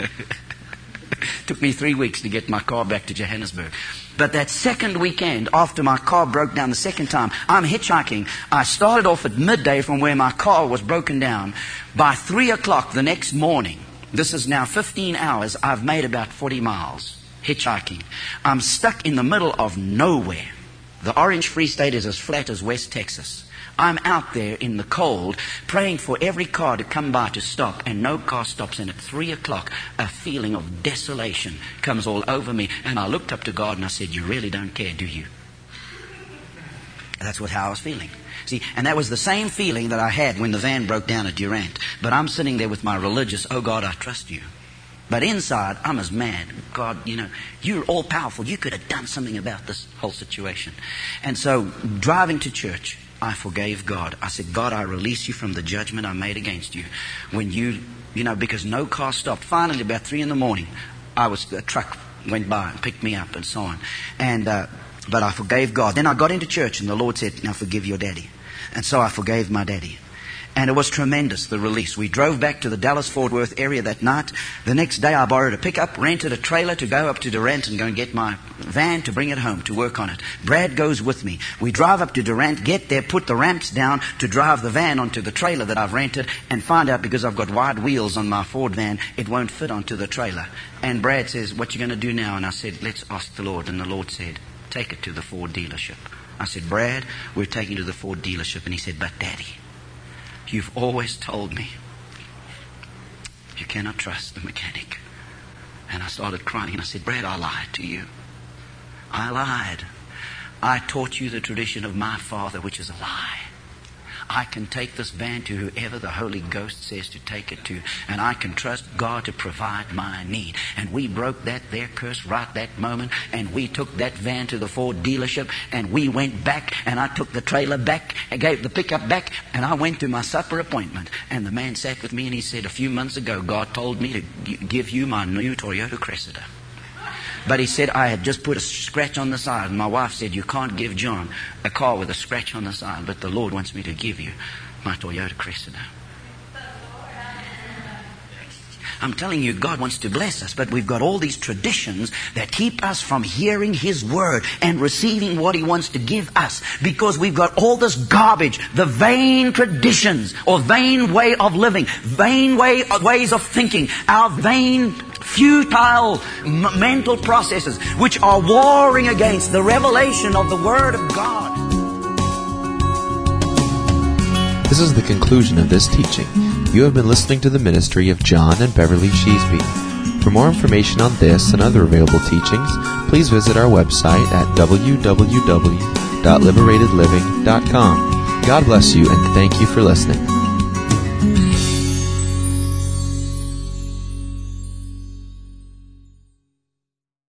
Took me three weeks to get my car back to Johannesburg. But that second weekend, after my car broke down the second time, I'm hitchhiking. I started off at midday from where my car was broken down. By three o'clock the next morning, this is now fifteen hours, I've made about forty miles hitchhiking. I'm stuck in the middle of nowhere. The Orange Free State is as flat as West Texas. I'm out there in the cold praying for every car to come by to stop, and no car stops. And at three o'clock, a feeling of desolation comes all over me. And I looked up to God and I said, you really don't care, do you? And that's what how I was feeling. See, and that was the same feeling that I had when the van broke down at Durant. But I'm sitting there with my religious, oh God, I trust you. But inside, I'm as mad. God, you know, you're all powerful. You could have done something about this whole situation. And so, driving to church, I forgave God. I said, God, I release you from the judgment I made against you. When you, you know, because no car stopped. Finally, about three in the morning, I was, a truck went by and picked me up and so on. And, uh, but I forgave God. Then I got into church and the Lord said, now forgive your daddy. And so I forgave my daddy. And it was tremendous, the release. We drove back to the Dallas-Fort Worth area that night. The next day I borrowed a pickup, rented a trailer to go up to Durant and go and get my van to bring it home, to work on it. Brad goes with me. We drive up to Durant, get there, put the ramps down to drive the van onto the trailer that I've rented, and find out because I've got wide wheels on my Ford van, it won't fit onto the trailer. And Brad says, what you going to do now? And I said, let's ask the Lord. And the Lord said, take it to the Ford dealership. I said, Brad, we're taking it to the Ford dealership. And he said, but Daddy, you've always told me you cannot trust the mechanic. And I started crying. I said, Brad, I lied to you. I lied. I taught you the tradition of my father, which is a lie. I can take this van to whoever the Holy Ghost says to take it to, and I can trust God to provide my need. And we broke that there curse right that moment, and we took that van to the Ford dealership, and we went back, and I took the trailer back, and gave the pickup back, and I went to my supper appointment. And the man sat with me, and he said, a few months ago, God told me to give you my new Toyota Cressida. But he said, I had just put a scratch on the side. And my wife said, you can't give John a car with a scratch on the side. But the Lord wants me to give you my Toyota Cressida. I'm telling you, God wants to bless us, but we've got all these traditions that keep us from hearing His Word and receiving what He wants to give us, because we've got all this garbage, the vain traditions or vain way of living, vain way, ways of thinking, our vain futile m- mental processes which are warring against the revelation of the Word of God. This is the conclusion of this teaching. You have been listening to the ministry of John and Beverly Sheesby. For more information on this and other available teachings, please visit our website at w w w dot liberated living dot com. God bless you, and thank you for listening.